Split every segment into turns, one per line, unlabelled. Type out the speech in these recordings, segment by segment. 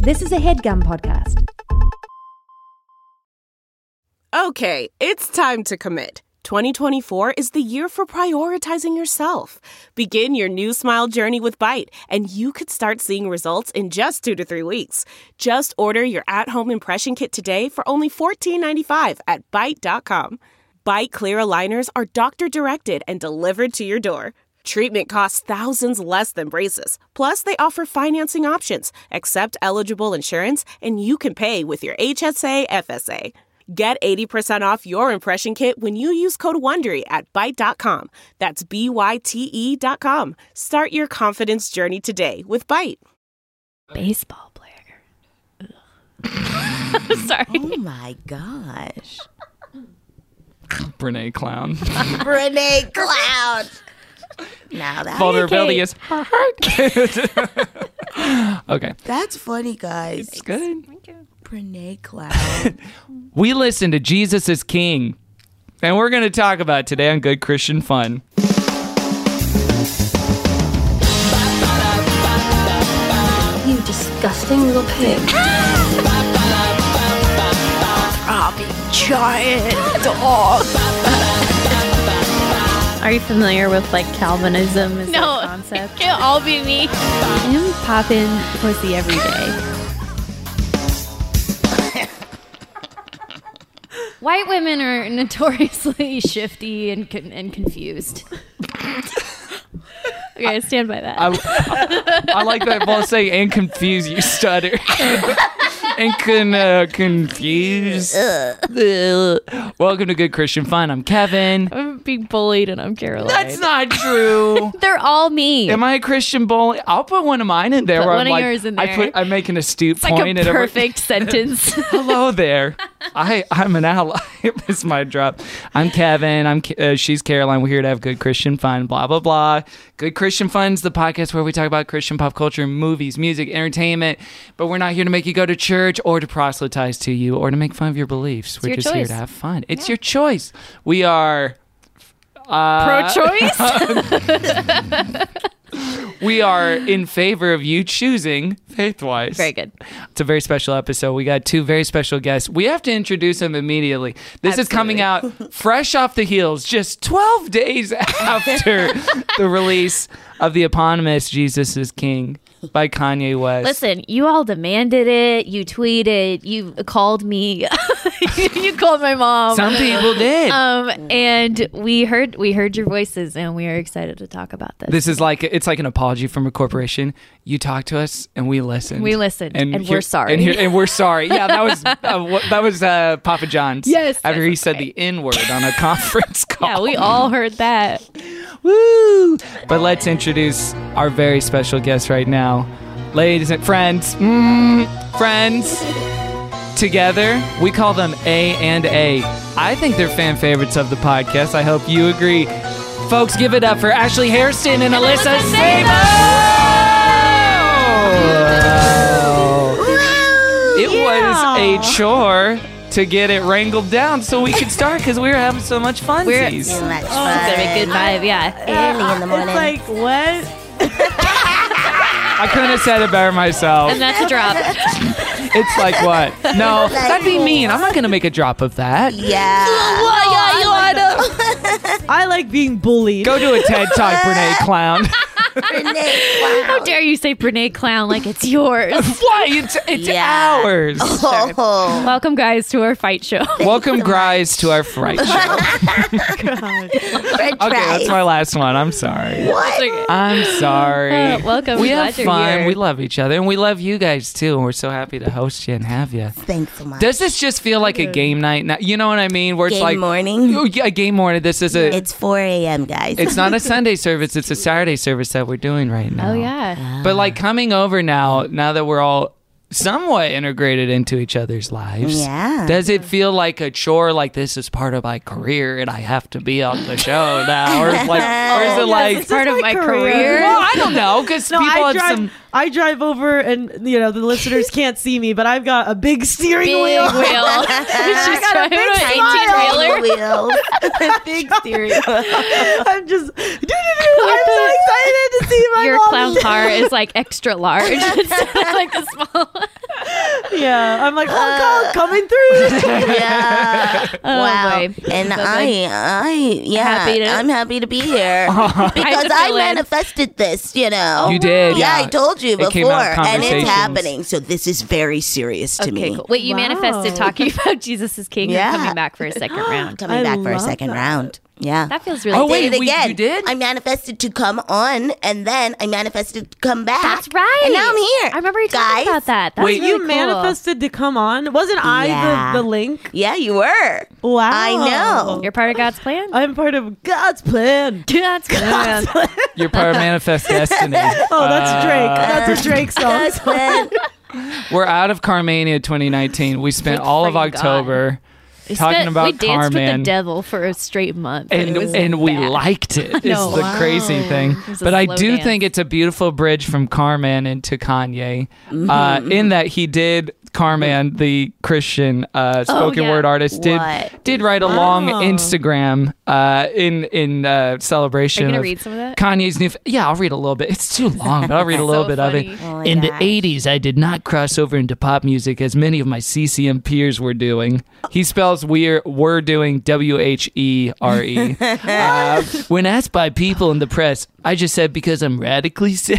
This is a HeadGum podcast.
Okay, it's time to commit. 2024 is the year for prioritizing yourself. Begin your new smile journey with Byte, and you could start seeing results in just 2 to 3 weeks. Just order your at-home impression kit today for only $14.95 at Byte.com. Byte Clear aligners are doctor-directed and delivered to your door. Treatment costs thousands less than braces. Plus, they offer financing options, accept eligible insurance, and you can pay with your HSA FSA. Get 80% off your impression kit when you use code WONDERY at Byte.com. That's BYTE.com. Start your confidence journey today with Byte.
Baseball player. Sorry.
Oh my gosh.
Brene Clown.
Brene Clown. Now that
Vulnerability is okay.
That's funny, guys.
It's good.
Brene Clown.
We listen to Jesus is King, and we're going to talk about it today on Good Christian Fun.
You disgusting little pig. Throbbing giant dog. Are you familiar with like Calvinism as a concept? It can't all be me. I'm popping pussy every day. White women are notoriously shifty and confused. Okay, I stand by that.
I like that both say and confused, you stutter. And confused. Welcome to Good Christian Fun. I'm Kevin.
I'm being bullied and I'm Caroline.
That's not true.
They're all me.
Am I a Christian bully? I'll put one of mine in there.
Put
where
one
I'm
of
like,
yours in there.
I'm making an astute
It's
point.
like a perfect sentence.
Hello there. I'm an ally. It's my drop. I'm Kevin. She's Caroline. We're here to have good Christian fun. Blah blah blah. Good Christian Fun's the podcast where we talk about Christian pop culture, movies, music, entertainment. But we're not here to make you go to church or to proselytize to you or to make fun of your beliefs. We're just here to have fun. It's your choice. We are
pro-choice.
We are in favor of you choosing faith-wise.
Very good.
It's a very special episode. We got 2 very special guests. We have to introduce them immediately. This is coming out fresh off the heels, just 12 days after the release of the eponymous Jesus is King by Kanye West.
Listen, you all demanded it. You tweeted. You called me. You called my mom.
Some people did.
And we heard your voices, and we are excited to talk about this.
This is it's like an apology from a corporation. You talked to us, and we listened.
We listened, and we're sorry.
And we're sorry. Yeah, that was Papa John's.
Yes.
After he said the N-word on a conference call.
Yeah, we all heard that.
Woo! But let's introduce our very special guest right now. Ladies and friends. Friends. Together, we call them A and A. I think they're fan favorites of the podcast. I hope you agree. Folks, give it up for Ashley Hairston and Alyssa Sabo! It was a chore to get it wrangled down so we could start because we were having so much fun.
Too much fun.
It's gonna be a good vibe, yeah.
Early in the morning.
It's like, what?
I couldn't have said it better myself.
And that's a drop.
It's like what? No, that'd be mean. I'm not going to make a drop of that.
Yeah.
I like being bullied.
Go do a TED Talk, Brene Clown.
How dare you say Brene Clown like it's yours?
Why? It's ours.
Oh.
Welcome, guys, to our fight show.
Welcome, guys, to our fright show.
French
Okay,
fries.
that's my last one. I'm sorry.
What?
I'm sorry.
Welcome.
We
Glad
have
you're
fun.
here.
We love each other, and we love you guys too. And we're so happy to host you and have you.
Thanks so much.
Does this just feel like a game night? Now, you know what I mean? Where it's
Game
like
morning?
Oh, yeah, game morning. This is a.
It's 4 a.m., guys.
It's not a Sunday service. It's a Saturday service that we're doing right now.
Oh, yeah.
But like coming over now that we're all somewhat integrated into each other's lives.
Yeah.
Does it feel like a chore? Like this is part of my career and I have to be on the show now, or is it like
It's part of my career.
Well, I don't know because people have some.
I drive over, and the listeners can't see me, but I've got a big steering wheel.
She's
I got a big
smile.
18-wheeler.
Big steering wheel. I'm just. I'm so excited to see my
Your
mom
clown
and dad.
car is like extra large instead of like the small one.
Yeah, I'm like, Hong Kong coming through.
Yeah. Wow.
Boy.
And
Happy
I'm happy to be here because I manifested this, you know.
You did.
Yeah, I told you
It came
before,
out of
and it's
conversations.
happening. So this is very serious to me.
Cool. Wait, you
Wow.
manifested talking about Jesus is King
Yeah.
or coming back for a second round?
Coming
I
back for a
love
second
that.
round. Yeah.
That feels really
Oh,
good.
wait,
Did it again.
you did?
I manifested to come on, and then I manifested to come back.
That's right.
And now I'm here.
I remember you talking
Guys.
about that. That's
Wait,
really
You
cool.
manifested to come on. Wasn't I
Yeah.
the link?
Yeah, you were.
Wow.
I know.
You're part of God's plan?
I'm part of God's plan.
That's
Man.
You're part of Manifest Destiny.
Oh, that's Drake. That's a Drake song.
That's when
We're out of Carmania 2019. We spent all of
Thank God.
October talking about
we danced
Carmen.
with the devil for a straight month.
And
it was
we
bad.
liked it. It's
know.
the crazy thing.
was a
But I
slow
do
dance.
think it's a beautiful bridge from Carman into Kanye, in that he did Carman, the Christian spoken
yeah.
word artist,
What?
did write a long
Wow.
Instagram in celebration
Are you gonna
of
read some of that?
Kanye's new. Yeah, I'll read a little bit. It's too long, but I'll read a little
So
bit of it.
funny.
Oh my
In the
gosh.
80s, I did not cross over into pop music as many of my CCM peers were doing. He spells we're doing WHERE. When asked by people in the press, I just said because I'm radically saved.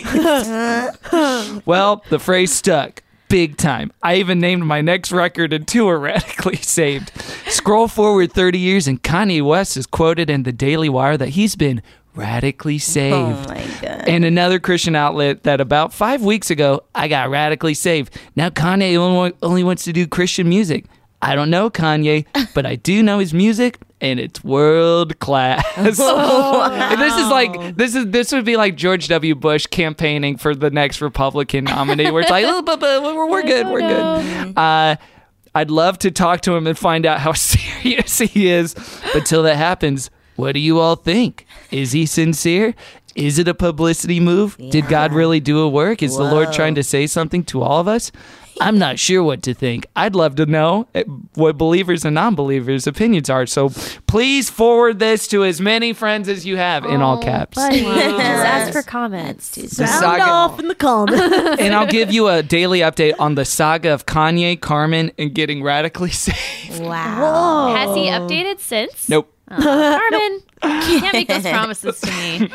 Well, the phrase stuck. Big time. I even named my next record and tour Radically Saved. Scroll forward 30 years and Kanye West is quoted in the Daily Wire that he's been radically saved.
Oh my God.
And another Christian outlet that about 5 weeks ago, I got radically saved. Now Kanye only wants to do Christian music. I don't know Kanye, but I do know his music, and it's world class. And this would be like George W. Bush campaigning for the next Republican nominee, where it's like, oh, but we're good, we're good. I'd love to talk to him and find out how serious he is, but till that happens, what do you all think? Is he sincere? Is it a publicity move? Did God really do a work? Is the Lord trying to say something to all of us? I'm not sure what to think. I'd love to know what believers and non-believers' opinions are. So please forward this to as many friends as you have in all caps.
Buddy, just ask for comments.
The
Sound
saga-
off in the comments.
And I'll give you a daily update on the saga of Kanye, Carmen, and getting radically saved.
Wow.
Has he updated since?
Nope.
Carmen, you can't make those promises to me.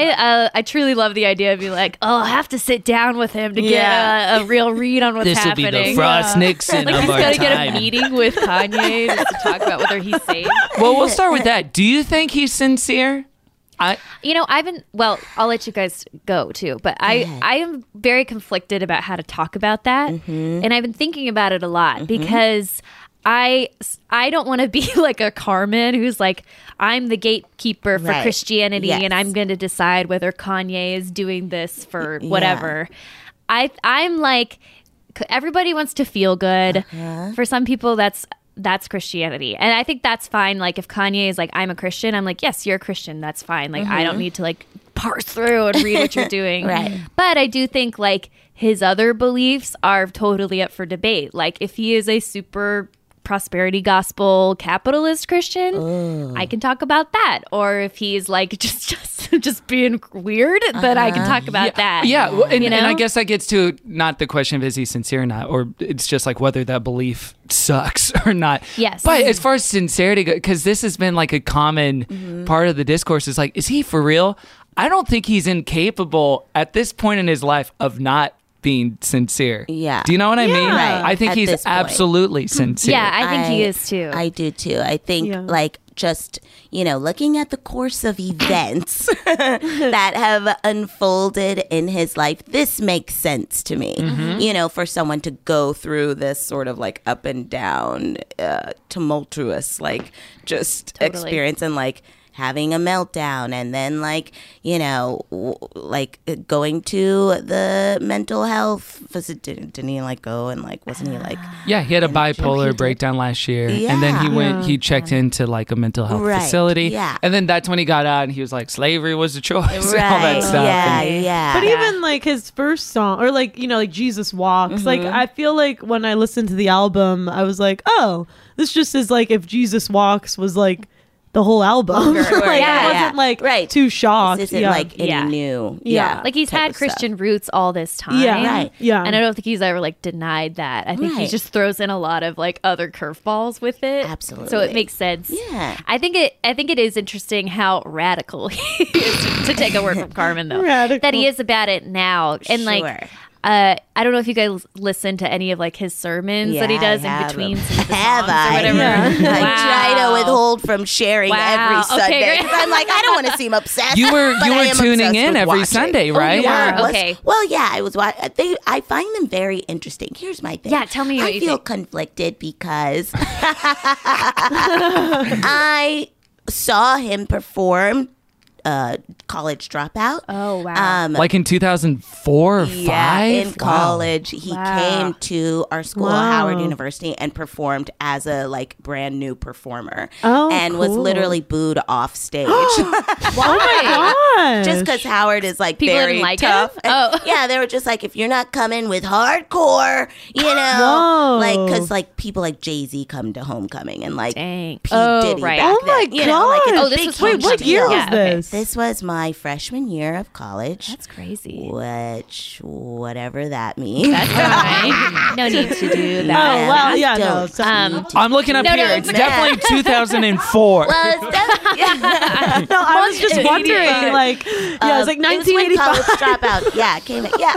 I truly love the idea of you like, oh, I'll have to sit down with him to get a real read on what's
This will
happening.
be the Frost Nixon
Like
of
he's
our
got to get a
time.
meeting with Kanye just to talk about whether he's saved.
Well, we'll start with that. Do you think he's sincere?
You know, I'll let you guys go too, but I am very conflicted about how to talk about that. And I've been thinking about it a lot because I don't want to be like a Carmen who's like, I'm the gatekeeper for
Right.
Christianity
Yes.
and I'm going to decide whether Kanye is doing this for whatever. I'm like, everybody wants to feel good. For some people, that's Christianity. And I think that's fine. Like if Kanye is like, I'm a Christian, I'm like, yes, you're a Christian. That's fine. Like I don't need to like parse through and read what you're doing.
Right.
But I do think like his other beliefs are totally up for debate. Like if he is a super prosperity gospel capitalist Christian, I can talk about that. Or if he's like just being weird, then I can talk about that.
Yeah, well, and,
You know?
and I guess that gets to not the question of is he sincere or not, or it's just like whether that belief sucks or not.
Yes.
But as far as sincerity goes, because this has been like a common part of the discourse, is like, is he for real? I don't think he's incapable at this point in his life of not being sincere.
Yeah.
Do you know what I mean?
Right.
I think
At
he's
this point.
absolutely sincere.
Yeah, I think he is too.
I do too. I think
Yeah.
like just, looking at the course of events that have unfolded in his life, this makes sense to me. For someone to go through this sort of like up and down, tumultuous, like just experience and like having a meltdown and then like like going to the mental health facility. Didn't he like go and like wasn't he like
Yeah, he had a bipolar breakdown last year, and then he checked into like a mental health
Right,
facility,
yeah.
and then that's when he got out and he was like, slavery was a choice, and all that
Right,
stuff.
yeah,
And-
yeah.
But even like his first song, or like like Jesus Walks, like I feel like when I listened to the album, I was like, oh, this just is like if Jesus Walks was like the whole album.
Sure,
like,
yeah,
I
yeah.
wasn't like
Right.
too shocked.
This isn't
yeah.
like any
Yeah.
new.
Yeah.
Like he's
type
had
of stuff.
Christian roots all this time.
Yeah.
Right.
Yeah.
And I don't think he's ever like denied that. I think he
Right.
just throws in a lot of like other curveballs with it.
Absolutely.
So it makes sense.
Yeah.
I think it is interesting how radical he is, to take a word from Carmen though.
Radical.
That he is about it now. And like
Sure.
I don't know if you guys listen to any of like his sermons that he
Yeah,
does
I
in
have
between
them.
some of the
Have
songs
I?
or whatever.
Yeah.
I try to
Wow.
withhold from sharing
Wow.
every
Okay,
Sunday
great.
because I'm like, I don't want to seem obsessed.
You were
but I am
tuning
obsessed
in
with
every
watching.
Sunday, right?
you
Yeah,
were?
it was-
Okay.
Well, yeah, I was. I find them very interesting. Here's my thing.
Yeah, tell me what
I
you
feel
think.
conflicted because I saw him perform College Dropout.
Oh, wow.
Like in 2004 or 5?
Yeah, in
Wow.
college, he
Wow.
came to our school,
Wow.
Howard University, and performed as a like brand new performer,
Oh,
and was
cool.
literally booed off stage.
Gosh.
Just because Howard is like
People
very
didn't like
tough.
him?
And,
Oh.
yeah, they were just like, if you're not coming with hardcore, you know,
Whoa.
like because like people like Jay-Z come to homecoming and like
Dang.
P
Oh,
Diddy
right.
back
Oh my
then, you know, like it's
gosh.
a
Oh, this
big,
was
Wait,
huge
what year
deal.
was
Yeah, okay.
this?
This was my freshman year of college.
That's crazy.
Which, whatever that means.
That's all right. No need to do
Oh,
that.
well, yeah, no.
Don't
So,
Um,
I'm looking up
No,
here.
no,
It's
but-
definitely 2004.
Well, it's definitely,
no, I was just wondering, like, yeah, it's like
it was when
1985.
College Dropout. Yeah, it came. Yeah,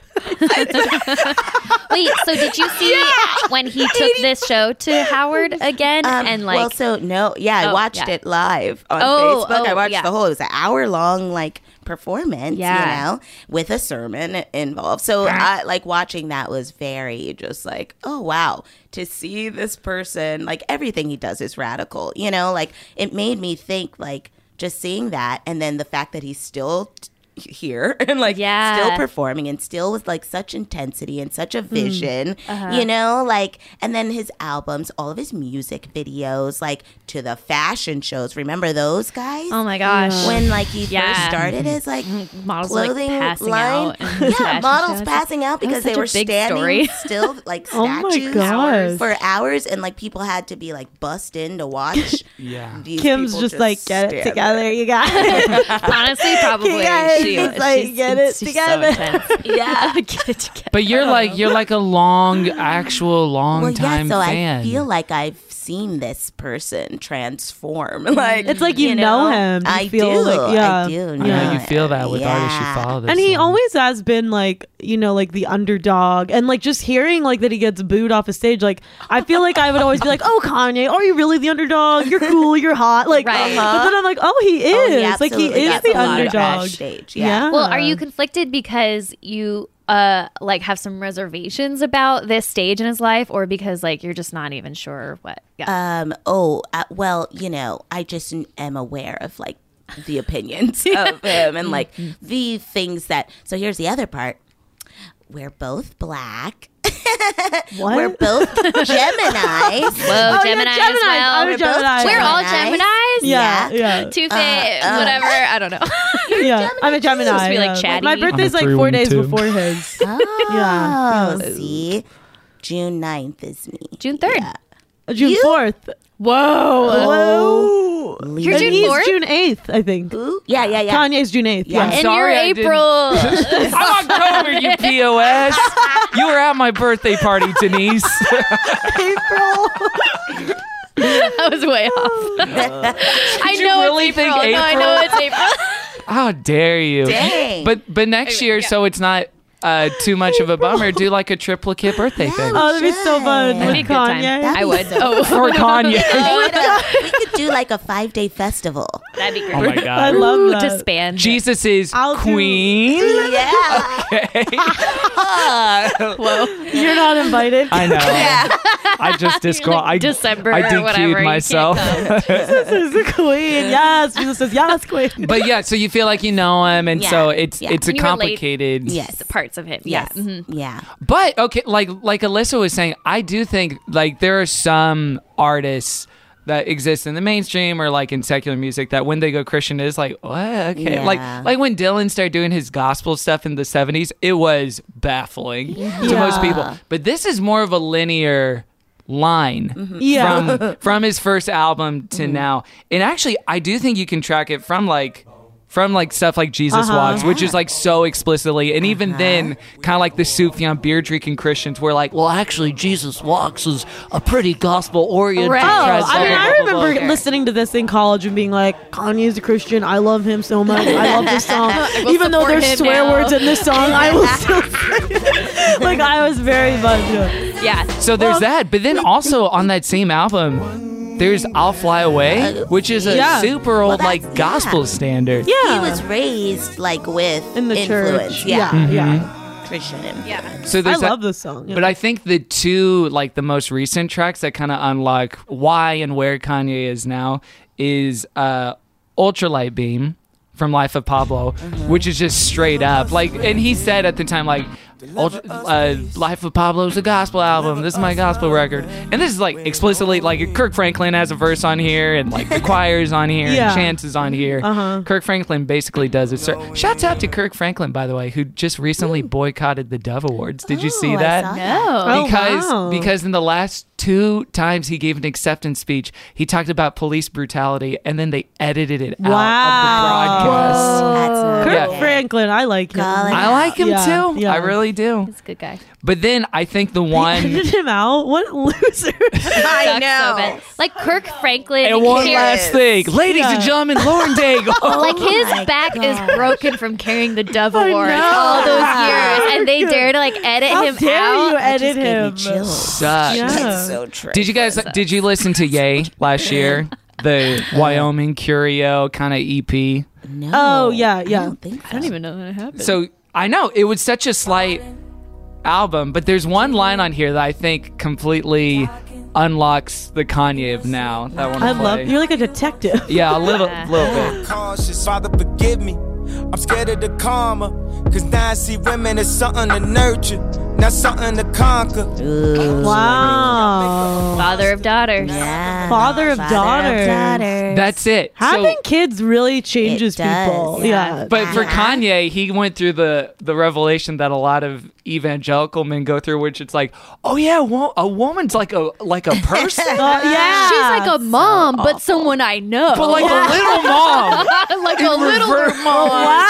Wait, so did you see when he took this show to Howard again? And like,
well, so no, yeah, I
Oh,
watched
yeah.
it live on
Oh,
Facebook. I
oh,
watched
yeah.
the whole. It was an hour-long like performance,
Yeah.
you know, with a sermon involved. So I like watching that was very just like, oh wow, to see this person, like everything he does is radical, you know, like it made me think like just seeing that, and then the fact that he's still here and like
Yeah.
still performing and still with like such intensity and such a
Hmm.
vision,
Uh-huh.
you know, like, and then his albums, all of his music videos, like to the fashion shows. Remember those guys?
oh my gosh,
When like he
Yeah.
first started his like
models like
clothing
passing
line,
out. in
yeah,
fashion
models
shows.
passing out
That was
because they
such a
were
big
standing
story.
still like
Oh my
statues
gosh.
for hours, and like people had to be like bussed in to watch.
Yeah.
these
Kim's
people
just like, get it
stand
together,
there.
you guys.
Honestly, probably
guys
she
just,
was.
like,
She's-
get it
she's
together.
So intense.
Yeah.
Get it together.
But you're like a actual long
Well, yeah,
time
so
fan.
I feel like I've seen this person transform. Like
It's like you know him. You
I
feel
do.
like, yeah.
I do.
I know
Yeah.
you feel that with artists you
Yeah.
follow. This
And he
long.
always has been like, you know, like the underdog, and like just hearing like that he gets booed off a stage, like I feel like I would always be like, oh Kanye, are you really the underdog? You're cool, you're hot, like.
Right.
But then I'm like, oh, he is,
Oh, he
like he
absolutely
is
got
the
a lot of
underdog.
backstage,
Yeah.
Well, are you conflicted because you like have some reservations about this stage in his life, or because like you're just not even sure what? Yeah.
Well, you know, I just am aware of like the opinions of him and like the things that. So here's the other part. We're both black.
What?
We're both Geminis.
Whoa,
Oh,
Gemini
yeah,
as well.
I'm a
We're both
Gemini.
We're all
Geminis.
Geminis.
Yeah, yeah,
Two-Face, whatever. I don't know.
yeah. I'm a Gemini.
Supposed to be, like,
yeah.
chatty.
My birthday's
I'm a
like 4 days
312.
before his.
Oh,
Yeah.
see, June 9th is me.
June 3rd.
Yeah.
June 4th.
Whoa.
Whoa.
You're
And
June
he's
4th?
June 8th, I think.
Ooh, yeah.
Kanye's June 8th.
Yeah.
Yeah.
And
Sorry,
you're
I didn't-
April.
I'm October, you POS. You were at my birthday party, Denise.
April.
I was way off. I
you
know
really
it's
think
April. No, I know
April?
it's April.
How dare you?
Dang.
But next year, so it's not too much of a bummer, do like a triplicate birthday thing.
Oh, that'd be so fun
That'd be a
with
good time.
Kanye.
That'd
I
be
would.
so
Oh,
For Kanye.
we could do like a 5-day festival.
that'd be great.
Oh my
I
God.
love
Ooh,
that.
disband.
Jesus is
I'll do-
queen.
Yeah.
Okay.
Whoa.
You're not invited.
I know.
Yeah.
I just I
December
I
or
DQ'd
whatever. You can't
myself.
come.
Jesus is the queen. Yes. Jesus says, yes, queen.
But yeah, so you feel like you know him, and
Yeah,
so it's
yeah.
a
And you relate.
complicated.
Yes.
Parts of him.
Yes.
Yeah. Mhm.
Yeah.
But okay, like Alyssa was saying, I do think like there are some artists that exist in the mainstream or like in secular music that when they go Christian it is like, what? Okay.
Yeah.
Like when Dylan started doing his gospel stuff in the 70s, it was baffling to most people. But this is more of a linear line
Yeah.
from his first album to now. And actually, I do think you can track it from like stuff like Jesus Walks, which is like so explicitly, and even then, kind of like the Sufjan beer drinking Christians were like, well, actually, Jesus Walks is a pretty gospel oriented.
Right.
I remember listening to this in college and being like, Kanye's a Christian. I love him so much. I love this song. Even though there's swear words in this song, I will still say it. Like, I was very much.
Yeah.
So there's that, but then also on that same album, there's I'll Fly Away, which is a super old
that's-
like gospel standard.
Yeah.
He was raised like with
In the
influence.
church.
Yeah.
Yeah.
Christian influence.
Yeah.
So
I
there's that-
love this song.
But I think the two, like the most recent tracks that kind of unlock why and where Kanye is now is Ultralight Beam from Life of Pablo, which is just straight up. Like, and he said at the time, like, Life of Pablo is a gospel album. This is my gospel record. And this is like explicitly, like Kirk Franklin has a verse on here, and like the choir's on here,
Yeah.
and Chance is on here. Kirk Franklin basically does it. Shouts out to Kirk Franklin, by the way, who just recently boycotted the Dove Awards. Did you see
I
that?
saw that.
No.
Because in the last 2 times he gave an acceptance speech, he talked about police brutality, and then they edited it out of the broadcast.
That's not
Kirk
Yeah.
Franklin, I like him.
Colin.
I like him
Yeah,
too.
yeah.
I really do.
He's a good guy.
But then I think the one.
Edited him out? What loser.
I
Sucks so
know.
bad. Like Kirk Franklin.
And one
carries-
last thing, ladies and gentlemen, Lauren Daigle.
Like his
my
back is broken from carrying the Dove Awards
know.
all those years, and they dare to like edit
How
him
dare
out.
you
That
edit
just gave me
him?
chills.
Sucks.
Yeah.
That's so true.
Did you listen to Ye last year? The Wyoming Curio kind of EP.
No.
Oh, yeah, yeah.
I don't think so.
I don't even know that happened.
So I know it was such a slight album, but there's one line on here that I think completely unlocks the Kanye of now. That one
I love you're like a detective.
Yeah, a little bit.
Cautious, Father, forgive me. I'm scared of the karma. Cause now I see women as something to nurture, not something to conquer.
Wow.
Father of daughters.
Yeah.
Father of daughters.
That's it.
Having kids really changes
It does,
people.
yeah.
Yeah.
But for Kanye, he went through the revelation that a lot of evangelical men go through, which it's like, oh yeah, a woman's like a person,
Yeah.
She's like a mom, but someone I know.
but like a little mom,
like a little
revert mom.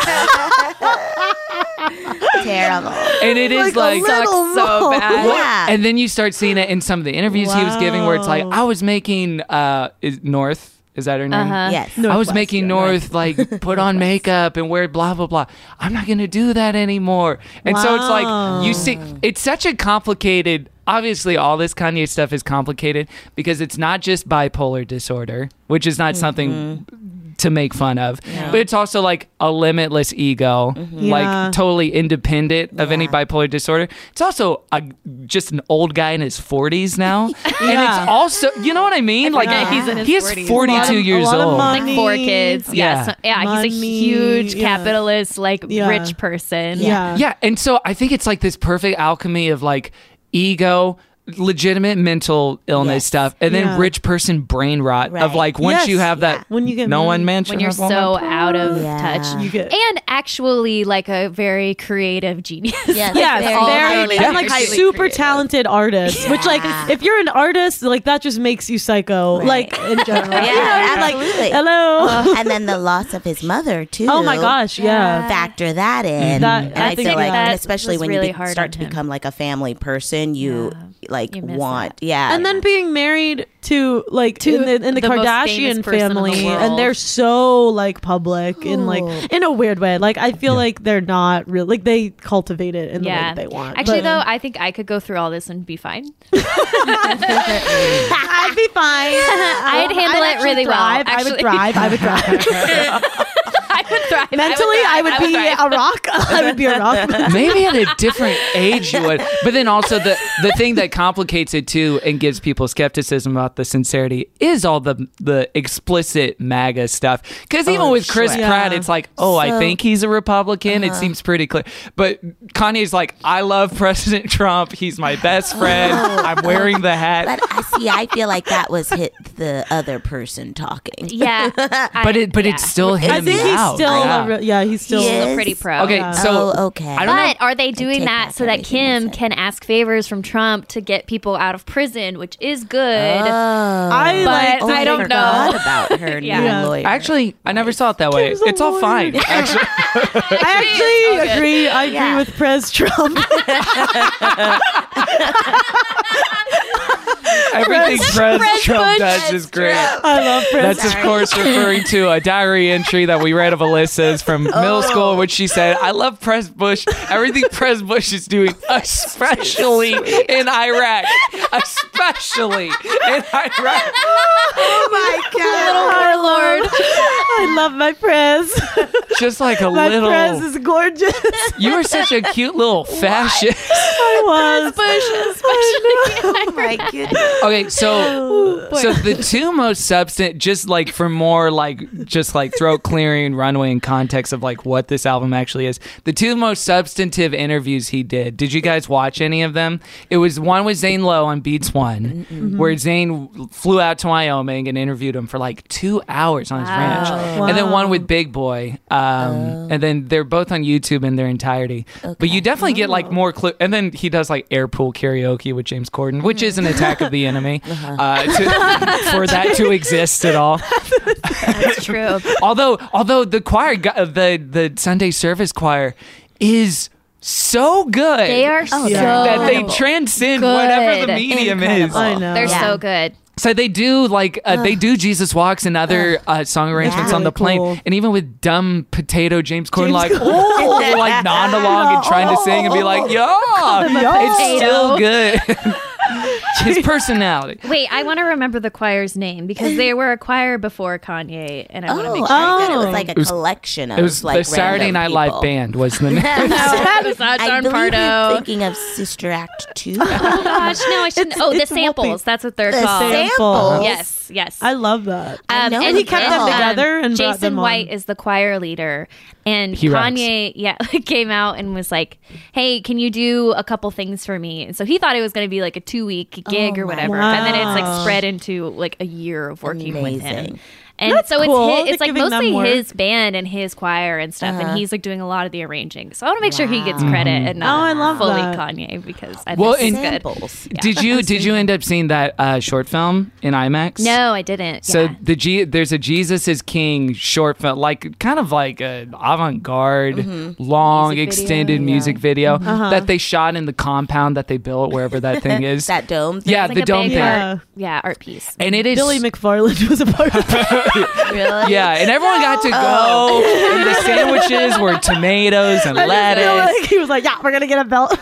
Terrible.
And it is like,
sucks so bad.
Yeah.
and then you start seeing it in some of the interviews he was giving, where it's like, I was making is North. Is that her name?
Yes.
I was
Northwest,
making
yeah,
North like put on makeup and wear blah blah blah. I'm not gonna do that anymore. And so it's like you see, it's such a complicated. Obviously, all this Kanye stuff is complicated because it's not just bipolar disorder, which is not something to make fun of, but it's also like a limitless ego,
Yeah.
like totally independent of any bipolar disorder. It's also just an old guy in his 40s now, and it's also, you know what I mean? Like
he's in his
he is
40s.
42 years
a lot of
old.
money.
Like 4 kids.
Yeah.
Yeah. So, yeah. He's a
Money,
huge
yeah.
capitalist, like
Yeah.
rich person.
Yeah.
Yeah, and so I think it's like this perfect alchemy of like ego, legitimate mental illness
Yes.
stuff, and then
Yeah.
rich person brain rot of
Right.
like once
Yes.
you have that,
When you get
no
married.
one mentioned
When you're so out of touch.
You get
And actually like a very creative genius.
Yes.
Yes,
Very
very,
highly
and like
highly
super
creative.
talented artists. Which like if you're an artist, like that just makes you psycho.
Right.
Like in general.
Yeah,
You know, like,
absolutely.
hello.
And then the loss of his mother too.
Oh my gosh, yeah.
Factor that in.
That-
and
I
I
think
feel like,
that
and especially
was
when
really
you
hard
start
on
to
him.
become like a family person, you like
You miss
want,
that.
yeah.
And then being married to like in the
the most
Kardashian
famous person in the
family,
world.
and they're so like public in like
Oh.
in a weird way. Like I feel like they're not real. Like they cultivate it in the way
Yeah.
that they want.
Actually,
But-
though, I think I could go through all this and be fine.
I'd be fine.
I'd handle it
actually
really well.
thrive. I would
Actually.
thrive. I would thrive.
I would thrive.
Mentally, I would be
thrive.
a rock. I would be a rock.
Maybe at a different age you would, but then also the thing that complicates it too and gives people skepticism about the sincerity is all the explicit MAGA stuff. Because even with Chris
sure.
Pratt,
Yeah.
it's like, oh, I
So-
think he's a Republican. It seems pretty clear. But Kanye's like, I love President Trump. He's my best friend. I'm wearing the hat.
But I feel like that was hit the other person talking.
Yeah.
But it's still him
I think he's
out.
still he's still
pretty pro.
Okay, so
okay.
I don't know.
But are they doing that so that Kim can ask favors from Trump to get people out of prison, which is good. I don't know
about her new lawyer.
Actually, I never saw it that way. It's all fine. Actually,
I agree. I agree with Prez Trump.
everything Prez Trump does is great.
I love Prez.
That's of course referring to a diary entry that we read of Alyssa's from middle school, in which she said, "I love Prez Bush. Everything Prez Bush is doing, especially in Iraq, especially in Iraq."
Oh my God, our Lord! I love my Prez.
Just like a
my
little.
Prez is gorgeous.
You were such a cute little fascist.
I was.
Bush, especially.
Oh my goodness.
Okay, so the two most substantive, just like for more like just like throat clearing runway and context of like what this album actually is, the two most substantive interviews he did. Did you guys watch any of them? It was one with Zane Lowe on Beats One, where Zane flew out to Wyoming and interviewed him for like 2 hours on his ranch, and then one with Big Boy, and then they're both on YouTube in their entirety. Okay. But you definitely get like more and then he does like air pool karaoke with James Corden, which is an attack of the enemy for that to exist at all.
That's true.
although the choir, the Sunday service choir, is so good.
They are so
that they transcend whatever the medium is.
I know.
They're so good.
So they do like they do Jesus Walks and other song arrangements on the plane,
cool.
and even with dumb potato James Corden like nod along and trying to sing and be like, it's still good. His personality.
Wait, I want to remember the choir's name because they were a choir before Kanye, and I want to make sure
that it was like a collection of.
It was
like
the Saturday Night Live band was the name.
it was not
I
John
believe you're
Pardo.
thinking of Sister Act 2.
Oh gosh, no, I shouldn't. The
it's
samples. That's what they're
The
called.
samples.
Yes.
I love that.
I know
and he kept them together and brought
Jason
them on.
White is the choir leader, and
He
Kanye, came out and was like, "Hey, can you do a couple things for me?" And so he thought it was going to be like a 2-week gig or whatever, and then it's like spread into like a year of working with him. And
That's
so
cool.
it's like
giving them
mostly
work.
his band and his choir and stuff, and he's like doing a lot of the arranging. So I want to make sure he gets credit and not
I love
fully
that.
Kanye because I
Well,
think
and-
it's good.
Samples.
Did you end up seeing that short film in IMAX?
No, I didn't.
So
Yeah.
there's a Jesus is King short film, like kind of like an avant-garde, long,
Music
extended
video.
music video that they shot in the compound that they built wherever that thing is.
That dome.
Yeah,
It's like
the
a
dome
big
thing.
art piece.
And it is
Billy McFarland was a part of that.
Really?
yeah, and everyone got to go. And the sandwiches were tomatoes and
I just feel
lettuce.
like he was like, "Yeah, we're gonna get a belt."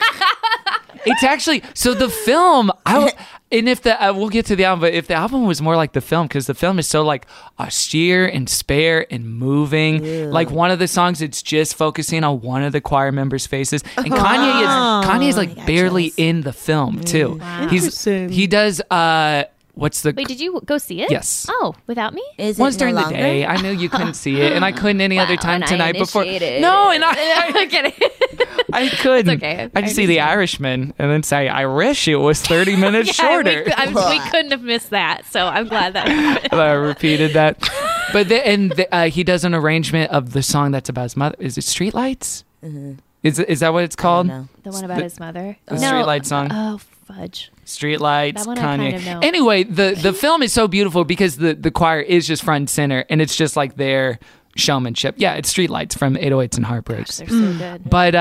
It's actually so the film. And if we'll get to the album, but if the album was more like the film, because the film is so like austere and spare and moving. Like one of the songs, it's just focusing on one of the choir members' faces, and Kanye is like barely in the film too.
Wow.
He does. What's the?
Wait, did you go see it?
Yes.
Oh, without me?
Is
Once
it
during
no
the
longer?
day, I knew you couldn't see it, and I couldn't any other time
and I
tonight before.
initiated
No,
it.
and
I'm kidding.
I couldn't.
It's okay.
I just see The Irishman and then say, "I wish it was 30 minutes shorter."
We couldn't have missed that, so I'm glad that happened.
I repeated that. But he does an arrangement of the song that's about his mother. Is it Streetlights? Is that what it's called?
No.
The one about his mother?
The Streetlight song.
Oh, fudge.
Streetlights,
That one I
Kanye.
kind of know.
Anyway, the film is so beautiful because the choir is just front and center, and it's just like their showmanship. Yeah, it's Streetlights from 808s and Heartbreaks.
They're so good.
But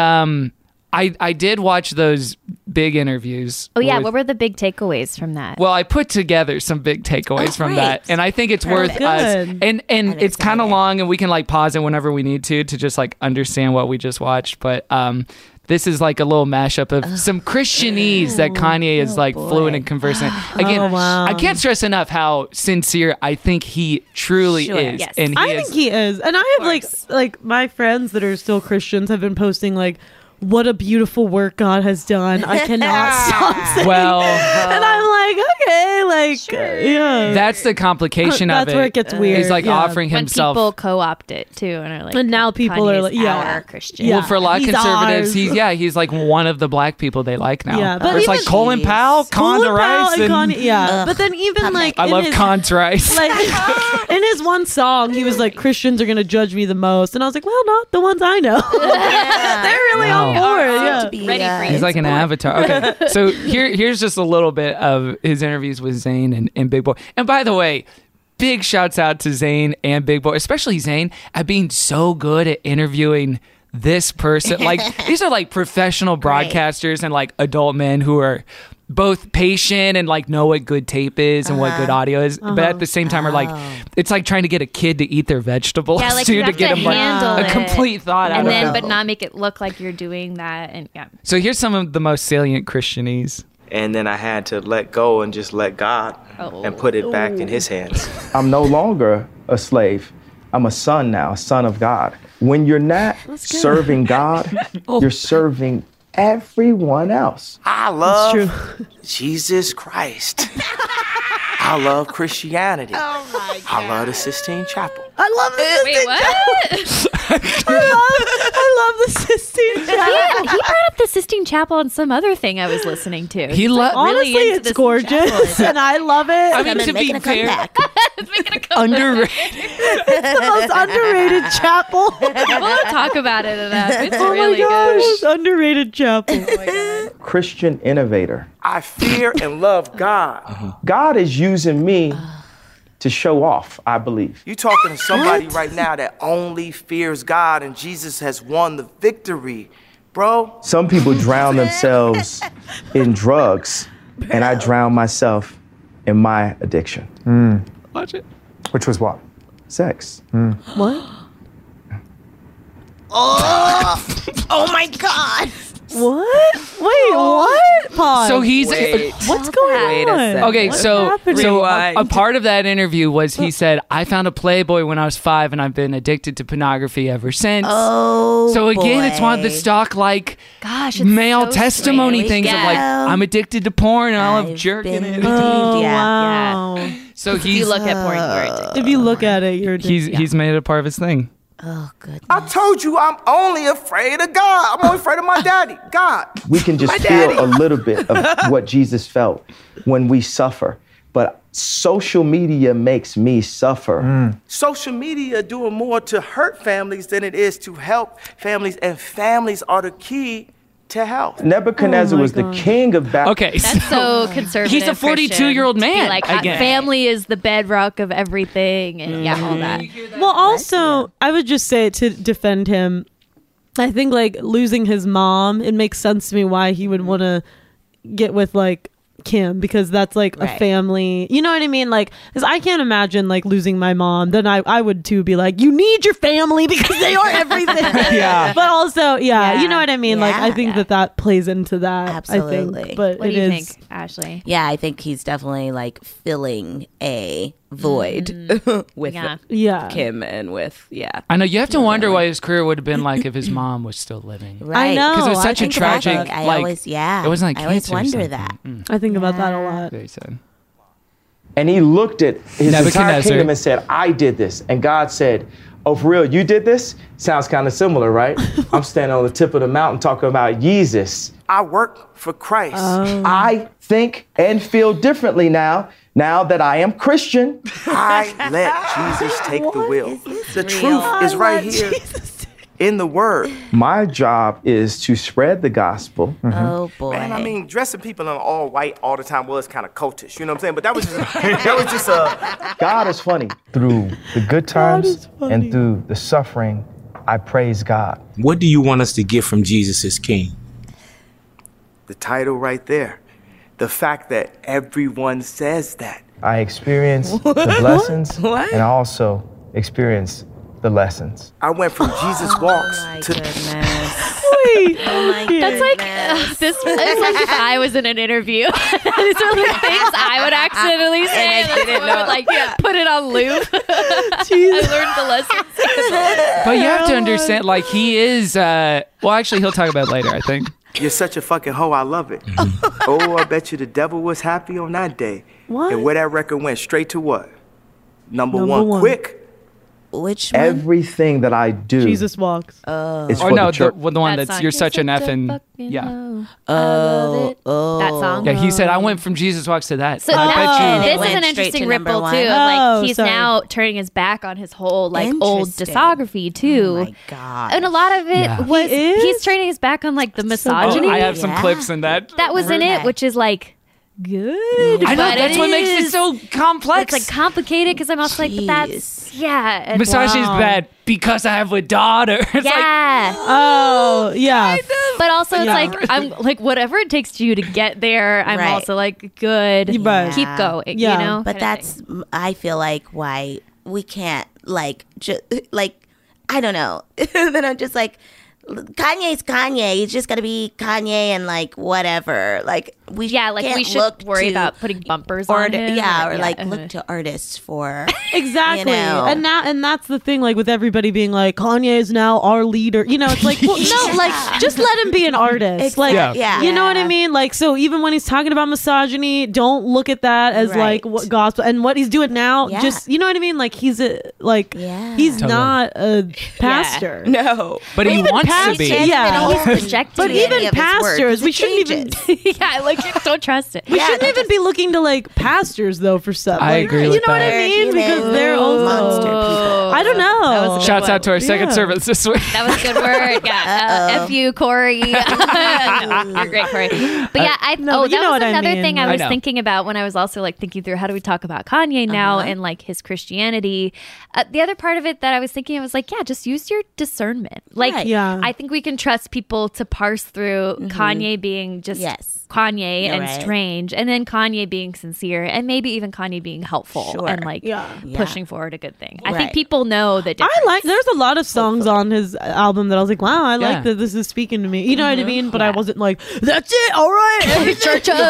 I did watch those big interviews.
Oh, yeah.
with-
What were the big takeaways from that?
Well, I put together some big takeaways from that, and I think it's worth us.
Good.
And it's kind of long, and we can like pause it whenever we need to just like understand what we just watched. But this is like a little mashup of some Christianese that Kanye is like fluent in conversing. Again,
wow.
I can't stress enough how sincere I think he truly is,
Yes.
and
I think he is, and I have like my friends that are still Christians have been posting like, "What a beautiful work God has done." I cannot stop saying.
Well,
And I'm like, okay, like, yeah.
That's the complication of it.
That's where it gets weird.
He's like offering
When
himself.
people co-opt it too, and are like,
And now people are like,
our Christian.
Yeah.
Well, for a lot of
He's
conservatives,
ours.
he's like one of the black people they like now.
Yeah, but
Where it's like
even-
Colin Powell,
Colin
Conda
Powell
Rice,
and
and
Kanye, yeah. But then even like
I
in
love
his,
Conda Rice.
like in his one song, he was like, Christians are gonna judge me the most, and I was like, well, not the ones I know. They're really on board. Yeah.
Ready for
He's like an avatar. Okay, so here's just a little bit of his interviews with Zayn and Big Boy. And by the way, big shouts out to Zayn and Big Boy, especially Zayn, at being so good at interviewing this person. Like, these are like professional broadcasters and like adult men who are both patient and like know what good tape is and what good audio is, but at the same time are like, it's like trying to get a kid to eat their vegetables
Yeah, like
too,
you
to
have
get
to
them like
handle
a
it.
complete thought out
and
of
then
them.
but not make it look like you're doing that. And yeah,
So here's some of the most salient Christianese.
And then I had to let go and just let God and put it back in his hands.
I'm no longer a slave. I'm a son now, a son of God. When you're not serving God, you're serving everyone else.
I love
True.
Jesus Christ. I love Christianity. Oh my God. I love the Sistine Chapel.
I love the
wait,
Sistine
what?
I love the Sistine Chapel.
He brought up the Sistine Chapel and some other thing I was listening to.
He loved.
Honestly,
really into
it's
this
gorgeous, and I love it.
I mean,
Coming,
to be
making a
fair,
comeback.
underrated.
It's the most underrated chapel.
We'll talk about it enough. It's
Oh
really
my gosh,
good.
underrated chapel.
Christian innovator.
I fear and love God.
God is using me to show off, I believe.
You talking to somebody right now that only fears God and Jesus has won the victory, bro.
Some people drown themselves in drugs, and I drown myself in my addiction.
Watch it.
Which was what? Sex.
What?
Oh my God.
What? Wait, what? Pause.
So he's
What's going on?
okay.
What's
So
happening?
a part of that interview was he said, "I found a Playboy when I was 5, and I've been addicted to pornography ever since."
Oh,
So again, it's one of the
boy.
stock like
Gosh, it's
male
so
testimony
strange.
things of like,
Yeah.
I'm addicted to porn and I love
I've
jerking
been
it.
Oh,
Yeah.
wow.
So
If you
he's
look at porn, you're addicted.
If you look at it, you're
he's made it a part of his thing.
Oh, goodness.
I told you I'm only afraid of God. I'm only afraid of my daddy, God.
We can just
My
feel
daddy.
a little bit of what Jesus felt when we suffer. But social media makes me suffer.
Social media doing more to hurt families than it is to help families, and families are the key to health.
Nebuchadnezzar
Oh my
was the
God.
king of Babylon.
Okay,
That's so conservative.
He's a 42-year-old
Christian, to be
man,
Like
again.
family is the bedrock of everything, and yeah, all that.
Well, also, I would just say to defend him, I think like losing his mom, it makes sense to me why he would want to get with like Kim, because that's like a
Right.
family, you know what I mean? Like, because I can't imagine like losing my mom. Then I would too be like, you need your family because they are everything.
Yeah.
But also, yeah, you know what I mean? Like, I
Yeah.
think that plays into that. I
Absolutely.
think, but
What
it
do you
is.
think, Ashley?
Yeah, I think he's definitely like filling a void with
Yeah.
Yeah.
Kim and with,
I know you have to wonder what his career would have been like if his mom was still living.
Right.
know.
Because it was
I
such a
Think about
tragic,
it. I
like,
always, yeah.
it wasn't like
I always
cancer or
wonder
something.
that.
I think about that a lot.
Very sad.
And he looked at his entire
Nebuchadnezzar.
kingdom and said, I did this. And God said, oh, for real, you did this? Sounds kind of similar, right? I'm standing on the tip of the mountain talking about Jesus.
I work for Christ.
I think and feel differently now that I am Christian.
I let Jesus take the wheel. The truth is right here in the Word.
My job is to spread the gospel.
Oh, boy.
Man, I mean, dressing people in all white all the time was kind of cultish. You know what I'm saying? But that was just
God is funny. Through the good times and through the suffering, I praise God.
What do you want us to get from Jesus as King?
the title right there. The fact that everyone says that.
I experience the blessings and I also experience the lessons.
I went from Jesus Walks to
Wait.
That's like this is like if I was in an interview. These are like things I would accidentally say. And I didn't know. Like put it on loop. I learned the lessons.
But you have to understand, like, he is, well, actually, he'll talk about it later, I think.
You're such a fucking hoe, I love it. Oh, I bet you the devil was happy on that day.
What?
And where that record went straight to what? Number one. Quick.
Which one?
Everything that I do
Jesus Walks.
is
Or
for
no,
the church.
the one
That
that's
song.
you're such an effing
fucking
yeah.
hoe. I love it. That song.
Yeah, he said I went from Jesus Walks to that.
So
I bet
that,
you.
It
this
went
is an
straight
interesting
to number
ripple
one.
too.
Oh,
Like he's
sorry.
now turning his back on his whole like old
Interesting.
discography too.
Oh my God.
And a lot of it
Yeah.
was
He is?
he's turning his back on like the
Oh,
misogyny
I have some
Yeah.
clips in that.
that was in it,
Okay.
which is like good.
I know
but
that's
it
what makes it
is-
so complex.
It's like complicated because I'm also like, but that's yeah. And
Misogyny is
Wow.
bad because I have a daughter. It's like,
yeah.
Oh, yeah.
But also, it's
Yeah.
like I'm like whatever it takes you to get there. I'm
Right.
also like good.
Right.
Keep going.
Yeah.
You know.
But
kinda
that's, I feel like, why we can't, like, I don't know. Then I'm just like, Kanye's Kanye. He's just gonna be Kanye and like whatever. Like we
yeah, like
can't
we should
look
worry
to
about putting bumpers
or
on him.
yeah, or
yeah.
like look to artists for
Exactly.
You know.
And that's the thing, like with everybody being like, Kanye is now our leader. You know, it's like, well, no, like just let him be an artist. Like
Yeah.
you know what I mean? Like, so even when he's talking about misogyny, don't look at that as like
Right.
what gospel and what he's doing now.
Yeah.
Just you know what I mean? Like he's a like
Yeah.
he's
Totally.
not a pastor.
No.
but he wants to be.
Yeah.
He's projecting
But
any
even
of his
pastors,
words.
we
It
shouldn't
changes.
yeah, like don't trust it.
We
Yeah,
shouldn't
don't
even be looking to like pastors though for stuff.
I
Like,
agree
you
with
know what
that.
I mean?
They're
Because they're also
monster people.
I don't know.
That was a
Shouts out to our second
Yeah.
service this week.
That was a good word. Yeah. F you, Corey. You're great, Corey. But yeah, I
No, but you
that
know
was
what I
another
mean.
thing I
I
was
know.
thinking about when I was also like thinking through how do we talk about Kanye now and like his Christianity. The other part of it that I was thinking, I was like, yeah, just use your discernment. Like,
Right.
Yeah.
I think we can trust people to parse through Kanye being just
Yes.
Kanye
You're
and
right.
strange, and then Kanye being sincere, and maybe even Kanye being helpful
Sure.
and like
Yeah.
pushing forward a good thing. I think
Right.
people know the difference.
I like. There's a lot of songs on his album that I was like, wow, I
Yeah.
like that this is speaking to me. You know what I mean? But I wasn't like, that's it. All right.
Church of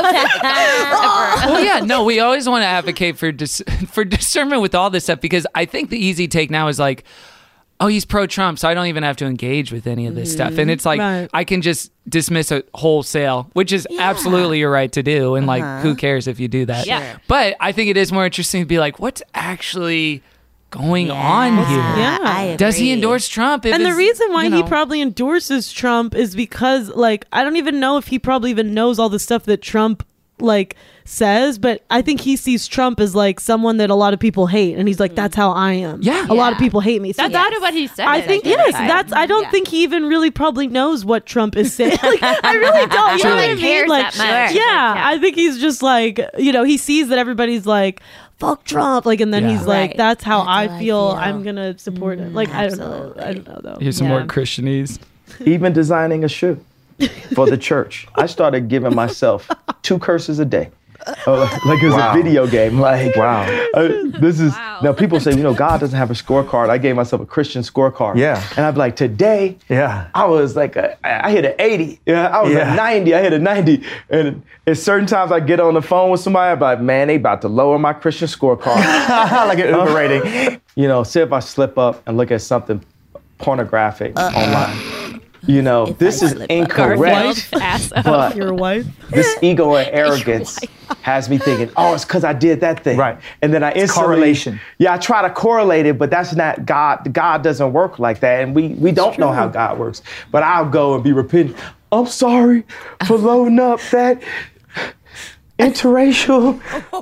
Well, yeah, no, we always want to advocate for for discernment with all this stuff because I think the easy take now is like, oh, he's pro-Trump, so I don't even have to engage with any of this stuff. And it's like,
Right.
I can just dismiss it wholesale, which is absolutely your right to do. And like, who cares if you do that?
Yeah. Sure.
But I think it is more interesting to be like, what's actually going on here?
Yeah.
I agree.
Does he endorse Trump? If
And the
his-
reason why
you
he
know-
probably endorses Trump is because, like, I don't even know if he probably even knows all the stuff that Trump like says, but I think he sees Trump as like someone that a lot of people hate, and he's like, that's how I am.
Yeah.
a lot of people hate me. So
That's out of what he said.
I think yes, that's. I don't think he even really probably knows what Trump is saying. Like, I really don't. You know what I
Truly.
mean?
Cares
Like,
that much.
yeah,
Yeah.
I think he's just like, you know, he sees that everybody's like, fuck Trump, like, and then
Yeah.
he's like,
Right.
that's how
That's
I
how I
feel.
feel.
I'm gonna support him. Like, I don't know.
Absolutely.
I don't know though.
Here's some
Yeah.
more Christianese.
Even designing a shoe for the church. I started giving myself 2 curses a day. Like it was a video game. Like,
Wow.
This is
Wow.
now people say, you know, God doesn't have a scorecard. I gave myself a Christian scorecard.
Yeah.
And I'd be like, today,
Yeah.
I was like, I hit an 80. Yeah, I was
Yeah.
a 90. I hit a 90. And at certain times I get on the phone with somebody, I'm like, man, they about to lower my Christian scorecard.
Like an Uber rating.
You know, say if I slip up and look at something pornographic online. You know, this is
slip up.
incorrect.
ass up.
But
Your wife.
this ego and arrogance has me thinking, oh, it's because I did that thing.
Right.
And then I instantly,
correlation.
Yeah, I try to correlate it, but that's not God. God doesn't work like that. And we don't know how God works. But I'll go and be repentant. I'm sorry for loading up that interracial.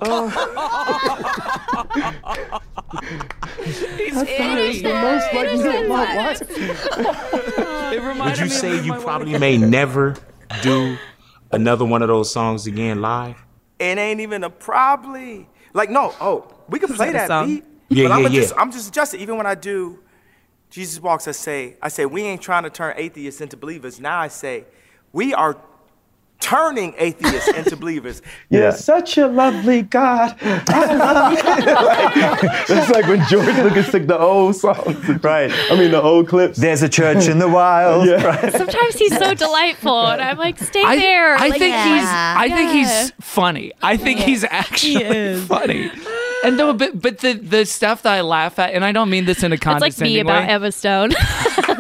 I thought it was the most like me in my life.
Would you say you probably may never do another one of those songs again live?
It ain't even a probably. Like, no, we can play that beat.
Yeah,
but
yeah.
I'm just adjusting. Even when I do Jesus Walks, I say, we ain't trying to turn atheists into believers. Now I say, we are turning atheists into believers.
You're such a lovely God. I love you. That's like when George Lucas took the old songs.
Right.
I mean, the old clips.
There's a church in the wild.
Yeah.
Right?
Sometimes he's so delightful, and I'm like, stay
I
there.
think
Like,
I think
Yeah.
he's funny. I think he's actually
is.
funny. And no, but the stuff that I laugh at, and I don't mean this in a
it's like me
condescending
about
way.
Emma Stone.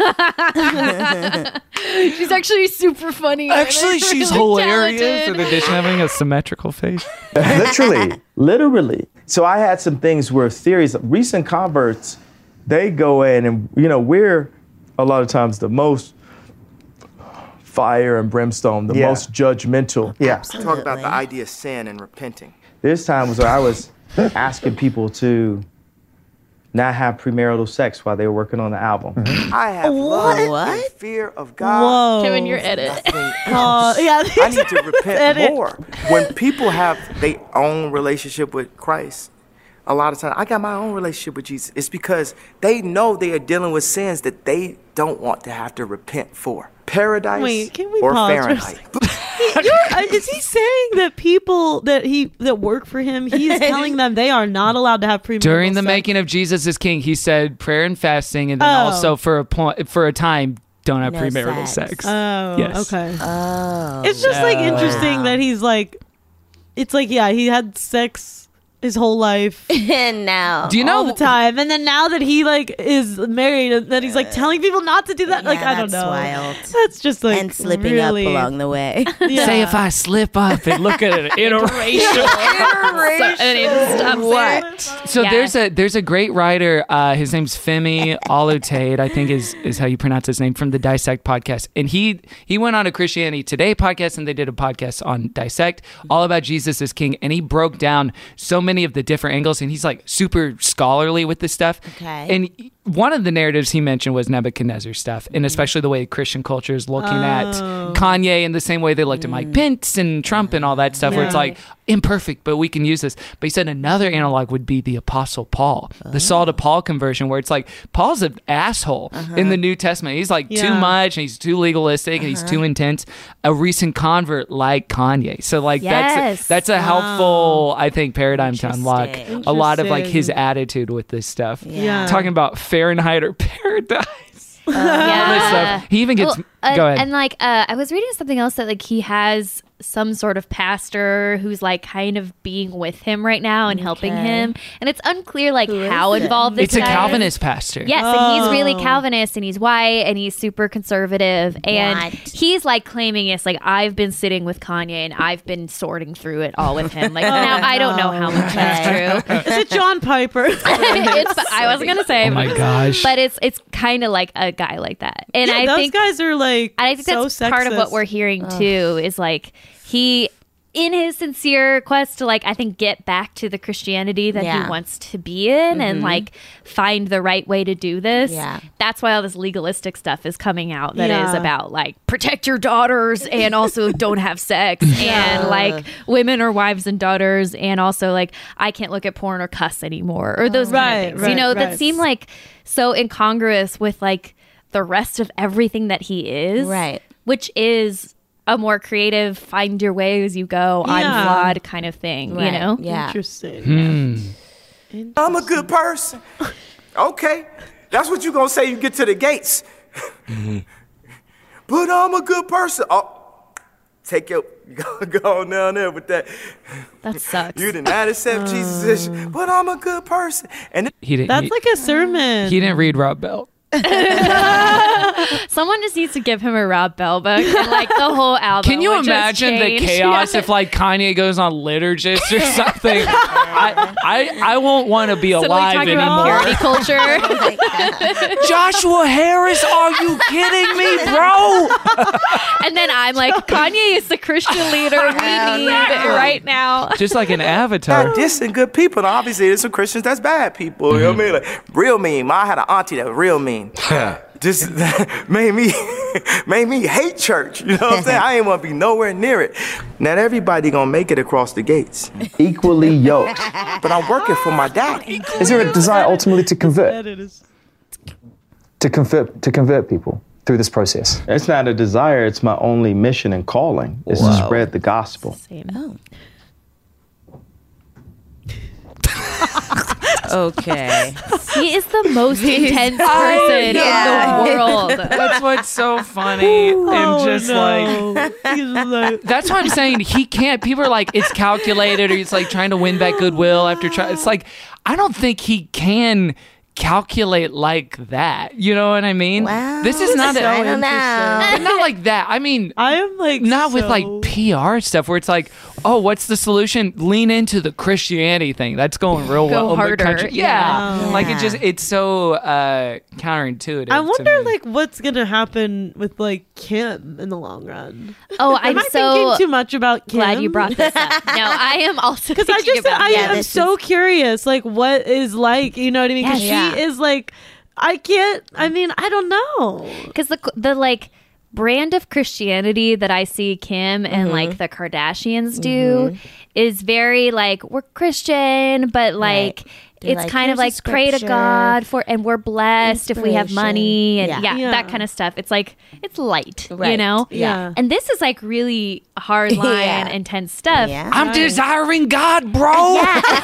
She's actually super funny.
Actually, she's
really
hilarious.
talented.
In addition to having a symmetrical face.
Literally. So I had some things where theories, recent converts, they go in and, we're a lot of times the most fire and brimstone, the most judgmental.
Talk about the idea of sin and repenting.
There's times where I was asking people to not have premarital sex while they were working on the album.
I have love and fear of God.
Whoa.
Kevin, your edit.
I need to repent more. When people have their own relationship with Christ, a lot of times, I got my own relationship with Jesus. It's because they know they are dealing with sins that they don't want to have to repent for. Paradise
Wait, can we
or
pause
Fahrenheit.
Is he saying that people that work for him, he's telling them they are not allowed to have premarital
During the
sex?
making of Jesus is King, he said prayer and fasting, and then also for a time, don't have premarital sex.
Oh,
yes.
okay. Oh. It's just interesting that he's like, it's like, he had sex his whole life
and now
do you know
all the time, and then now that he is married, and that he's telling people not to do that. I don't know.
Wild.
That's just
and slipping
really,
up along the way.
Say if I slip up and look at it, interracial. So there's a great writer. His name's Femi Olutate, I think is how you pronounce his name, from the Dissect podcast, and he went on a Christianity Today podcast, and they did a podcast on Dissect, all about Jesus is King, and he broke down so many of the different angles, and he's super scholarly with this stuff.
Okay.
And one of the narratives he mentioned was Nebuchadnezzar stuff, and especially the way Christian culture is looking at Kanye in the same way they looked at Mike Pence and Trump and all that stuff, where it's imperfect, but we can use this. But he said another analog would be the Apostle Paul, the Saul to Paul conversion, where it's Paul's an asshole in the New Testament. He's too much, and he's too legalistic, and he's too intense. A recent convert like Kanye. So that's a helpful, I think, paradigm to unlock a lot of his attitude with this stuff.
Yeah.
Talking about Fahrenheit or Paradise.
Yeah.
He even gets. Go ahead.
And I was reading something else that he has some sort of pastor who's kind of being with him right now and helping him, and it's unclear how involved this
it's a
guy
Calvinist
is.
pastor.
Yes, and he's really Calvinist, and he's white, and he's super conservative, and he's claiming it's I've been sitting with Kanye and I've been sorting through it all with him. Now I don't know how much that's true.
Is it John Piper?
I wasn't gonna say.
Oh my gosh!
But it's kind of like a guy like that, and I
those
think
guys are
and I think
so
that's part of what we're hearing too. Is he, in his sincere quest to I think get back to the Christianity that he wants to be in, and find the right way to do this. That's why all this legalistic stuff is coming out that is about protect your daughters and also don't have sex and women are wives and daughters, and also I can't look at porn or cuss anymore, or those kind of things, that seem so incongruous with the rest of everything that he is, which is a more creative, find your way as you go, I'm flawed kind of thing,
Interesting.
I'm a good person. Okay. That's what you gonna say you get to the gates. But I'm a good person. Oh, take your go on down there with that.
That sucks.
You did not accept Jesus, but I'm a good person. And
that's a sermon.
He didn't read Rob Bell.
Someone just needs to give him a Rob Bell book and the whole album.
Can you imagine the chaos if Kanye goes on Liturgist or something? I won't want to be alive anymore.
Purity culture.
Joshua Harris, are you kidding me, bro?
And then I'm Kanye is the Christian leader we need right now.
Just like an avatar.
Not dissing good people. Now, obviously, there's some Christians that's bad people. You know what I mean? Real mean. I had an auntie that was real mean. Just made me hate church. You know what I'm saying? I ain't want to be nowhere near it. Not everybody gonna make it across the gates.
Equally yoked.
But I'm working for my daddy.
Is there a desire ultimately to convert? To convert people through this process?
It's not a desire. It's my only mission and calling. Is to spread the gospel.
Okay.
He is the most intense person in the world.
That's what's so funny. And just that's why I'm saying he can't. People are it's calculated, or he's trying to win back goodwill after trying. It's I don't think he can calculate like that. You know what I mean?
Wow.
This is not
I don't know.
but not like that. I mean,
I am like
not with like PR stuff where it's like, oh, what's the solution? Lean into the Christianity thing. That's going real well in the country. Yeah. Like it's so counterintuitive.
I wonder like what's gonna happen with like Kim in the long run.
Oh,
Am I thinking too much about Kim?
Glad you brought this up. No, I am also
because I am so curious. Like, what is like? You know what I mean? Because she is like, I don't know.
Because the like brand of Christianity that I see Kim and like the Kardashians do is very like, we're Christian, but like it's like, kind of like pray to God and we're blessed if we have money and that kind of stuff. It's like, it's light, you know?
Yeah.
And this is like really hard line, intense stuff.
Yeah. I'm desiring God, bro.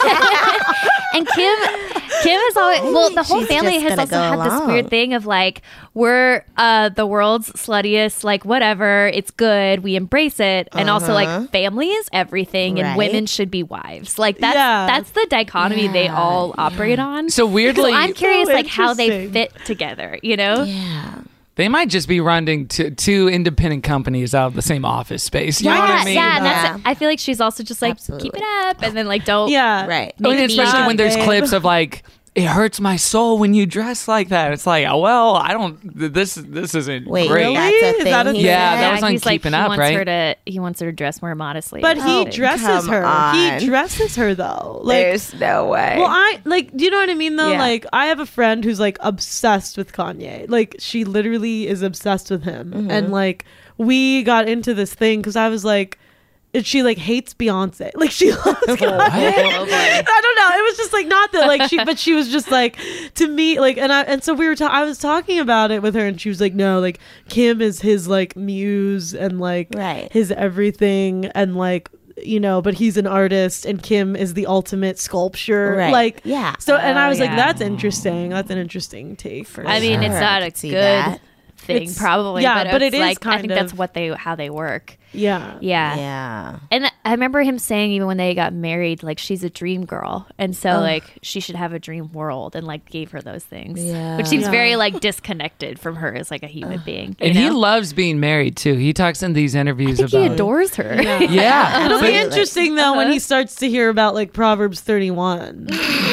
And Kim is always, well, the whole family has also had this weird thing of like, we're the world's sluttiest, like whatever, it's good, we embrace it. And also like family is everything and women should be wives. Like that's the dichotomy they all operate on.
So weirdly,
I'm curious like how they fit together, you know?
Yeah.
They might just be running two independent companies out of the same office space. You know what I mean?
Yeah, and that's I feel like she's also just like, keep it up, and then like don't.
Yeah,
right.
Especially when there's clips of like, it hurts my soul when you dress like that. It's like, well, I don't. This isn't
great.
Really?
That's a thing.
That was on
he's
Keeping
like,
Up, right?
He wants her to dress more modestly.
But he dresses her.
On.
He dresses her though. Like,
there's no way.
Well, do you know what I mean though? Yeah. Like, I have a friend who's like obsessed with Kanye. Like, she literally is obsessed with him, and like we got into this thing because I was like. She like hates Beyonce. Like she loves Kanye. I don't know. It was just like not that like but she was just like to me like and so we were I was talking about it with her and she was like no like Kim is his like muse and like his everything and like you know but he's an artist and Kim is the ultimate sculpture like so and I was like that's interesting. That's an interesting take for
I mean it's not a good thing probably but it is like I think that's how they work. Yeah. And I remember him saying even when they got married, like she's a dream girl, and so like she should have a dream world, and like gave her those things, which seems very like disconnected from her as like a human being.
And he loves being married too. He talks in these interviews about
he adores her.
Yeah.
It'll be interesting though when he starts to hear about like Proverbs 31.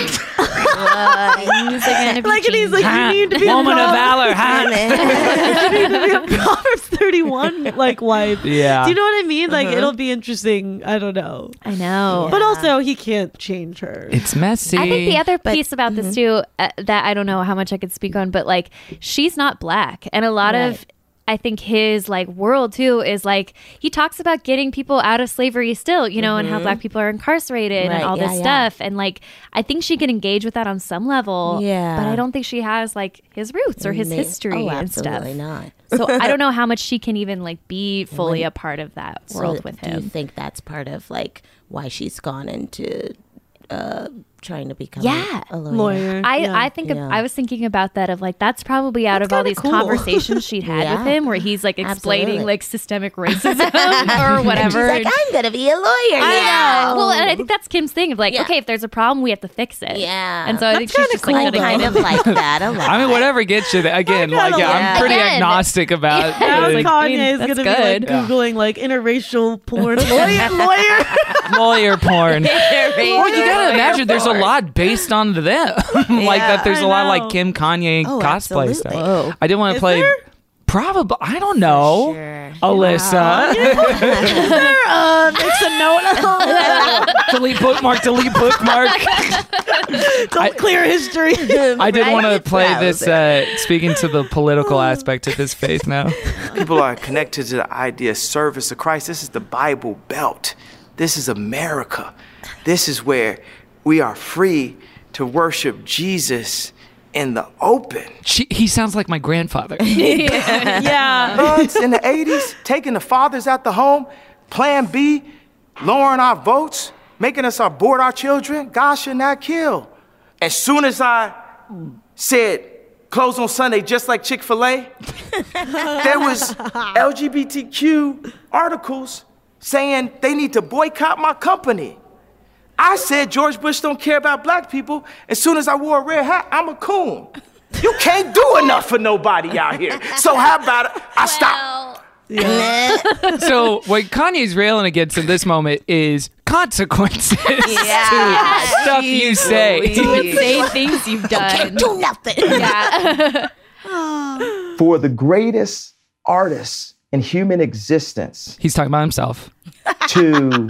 Like
and he's like, you need to be
woman of valor,
you need to be a Proverbs 31 like wife.
Yeah.
Do you know what I mean? Like it'll be interesting. I don't know.
I know.
But also he can't change her.
It's messy.
I think the other piece about this too that I don't know how much I could speak on, but like she's not black, and a lot of I think his like world too is like he talks about getting people out of slavery still, you know, and how black people are incarcerated and all this stuff. And like I think she can engage with that on some level. Yeah. But I don't think she has like his roots or his history and stuff.
Absolutely not.
So I don't know how much she can even like be fully a part of that world with him.
Do you think that's part of like why she's gone into trying to become a lawyer?
I think I was thinking about that of like that's probably out of all these conversations she'd had with him where he's like explaining like systemic racism or whatever.
She's like, I'm gonna be a lawyer now.
Well, and I think that's Kim's thing of like, okay, if there's a problem, we have to fix it.
Yeah.
And so I think she's just like
kind of like that a lot.
I mean, whatever gets you there. Again, like I'm pretty agnostic about.
Kanye is gonna be like googling like interracial porn,
lawyer porn. Well, you gotta imagine there's a lot based on them. Like that there's a lot of like Kim Kanye cosplay stuff. Whoa. I didn't want to play there? Probably I don't know. Sure. Alyssa.
Makes a note.
delete bookmark.
Don't clear history.
I did want to play this speaking to the political aspect of his faith now.
People are connected to the idea of service of Christ. This is the Bible Belt. This is America. This is where we are free to worship Jesus in the open.
He sounds like my grandfather.
Yeah.
Months in the 80s, taking the fathers out the home, Plan B, lowering our votes, making us abort our children. God should not kill. As soon as I said close on Sunday just like Chick-fil-A, there was LGBTQ articles saying they need to boycott my company. I said George Bush don't care about black people. As soon as I wore a red hat, I'm a coon. You can't do enough for nobody out here. So how about it? I stop.
Yeah. So what Kanye's railing against in this moment is consequences to stuff you say.
Insane things you've done.
You can't do nothing.
Yeah.
For the greatest artist in human existence.
He's talking about himself.
To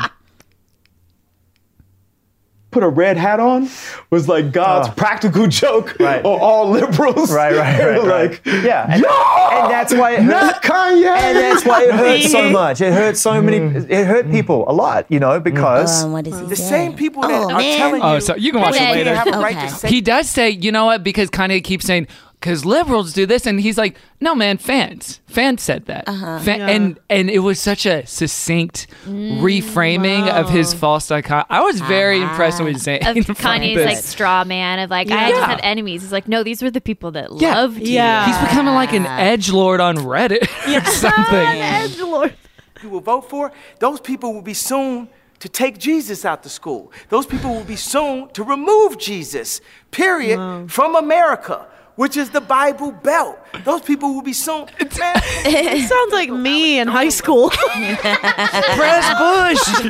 put a red hat on was like God's practical joke on all liberals.
Right.
Like,
yeah. And that's why it hurt.
Not Kanye.
And that's why it hurt so much. It hurt so many. It hurt people a lot, because
what does he
the
say?
same people that are telling you.
Oh, so you can watch it
you
later.
have a right to say
He does say, you know what? Because Kanye keeps saying, because liberals do this, and he's like, no, man, fans said that. And it was such a succinct reframing of his false dichotomy. I was very impressed with what he's saying.
Of Kanye's like straw man of like, I just have enemies. He's like, no, these were the people that loved you.
He's becoming like an edgelord on Reddit or something.
Edgelord.
you will vote for, those people will be soon to take Jesus out to school. Those people will be soon to remove Jesus, period, from America, which is the Bible Belt. Those people will be soon. Man,
it sounds like me in high school.
Press Bush.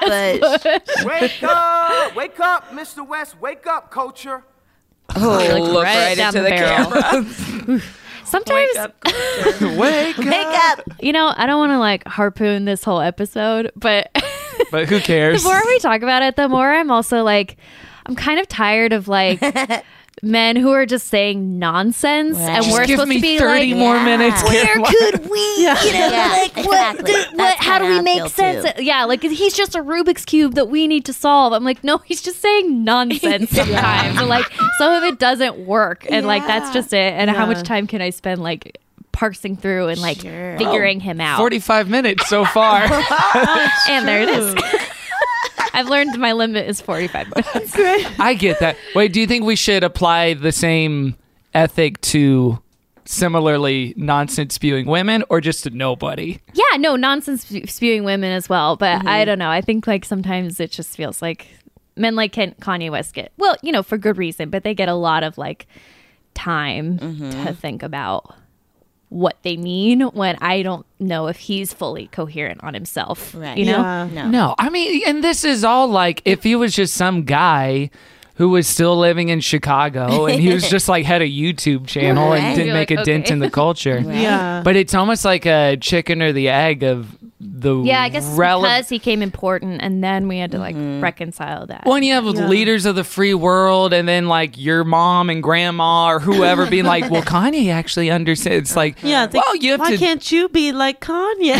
Wake up, Mr. West. Wake up, culture.
Look right into the camera.
Sometimes,
Wake up.
You know, I don't want to like harpoon this whole episode, but
who cares?
The more we talk about it, the more I'm also like, I'm kind of tired of like men who are just saying nonsense, and
just
we're
give
supposed
me
to be
30
like,
more minutes.
where could we, like,
exactly.
what? How do we make sense? Yeah, like he's just a Rubik's cube that we need to solve. I'm like, no, he's just saying nonsense sometimes, and like some of it doesn't work, and like that's just it. And how much time can I spend like parsing through and like figuring him out?
45 minutes so far.
And there it is. I've learned my limit is 45 minutes.
I get that. Wait, do you think we should apply the same ethic to similarly nonsense spewing women, or just to nobody?
Yeah, no, nonsense spewing women as well. But I don't know. I think like sometimes it just feels like men like Kanye West get, well, you know, for good reason, but they get a lot of like time to think about what they mean, when I don't know if he's fully coherent on himself. Right. You know?
No. I mean, and this is all like, if he was just some guy who was still living in Chicago and he was just like had a YouTube channel and didn't make a dent in the culture.
Yeah.
But it's almost like a chicken or the egg of the
I guess because he came important, and then we had to like reconcile that.
When you have leaders of the free world, and then like your mom and grandma or whoever being like, well, Kanye actually understands. It's like, well, you have
why
to.
can't you be like Kanye?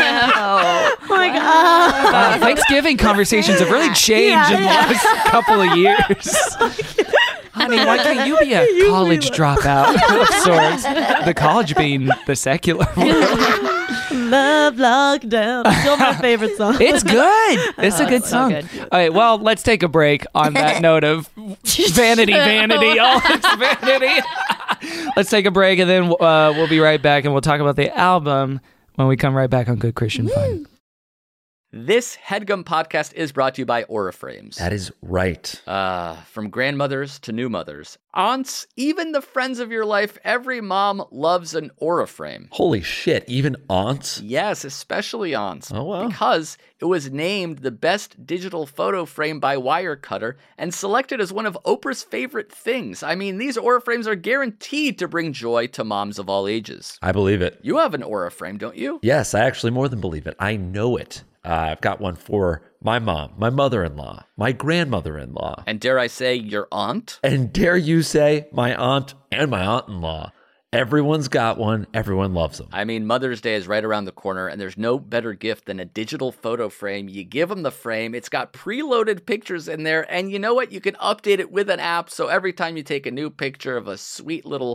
Like,
Thanksgiving conversations have really changed in the last couple of years. Honey, why can't you be a college dropout of sorts? The college being the secular world.
Love Lockdown. Still my favorite song.
It's good. It's a good song.
Good.
All right, well, let's take a break on that note of vanity, all this vanity. Let's take a break, and then we'll be right back, and we'll talk about the album when we come right back on Good Christian Fun.
This HeadGum podcast is brought to you by Aura Frames.
That is right.
From grandmothers to new mothers, aunts, even the friends of your life, every mom loves an Aura Frame.
Holy shit, even aunts?
Yes, especially aunts.
Oh, wow.
Because it was named the best digital photo frame by Wirecutter and selected as one of Oprah's favorite things. I mean, these Aura Frames are guaranteed to bring joy to moms of all ages.
I believe it.
You have an Aura Frame, don't you?
Yes, I actually more than believe it. I know it. I've got one for my mom, my mother-in-law, my grandmother-in-law.
And dare I say, your aunt?
And dare you say, my aunt and my aunt-in-law. Everyone's got one. Everyone loves them.
I mean, Mother's Day is right around the corner, and there's no better gift than a digital photo frame. You give them the frame. It's got preloaded pictures in there, and you know what? You can update it with an app, so every time you take a new picture of a sweet little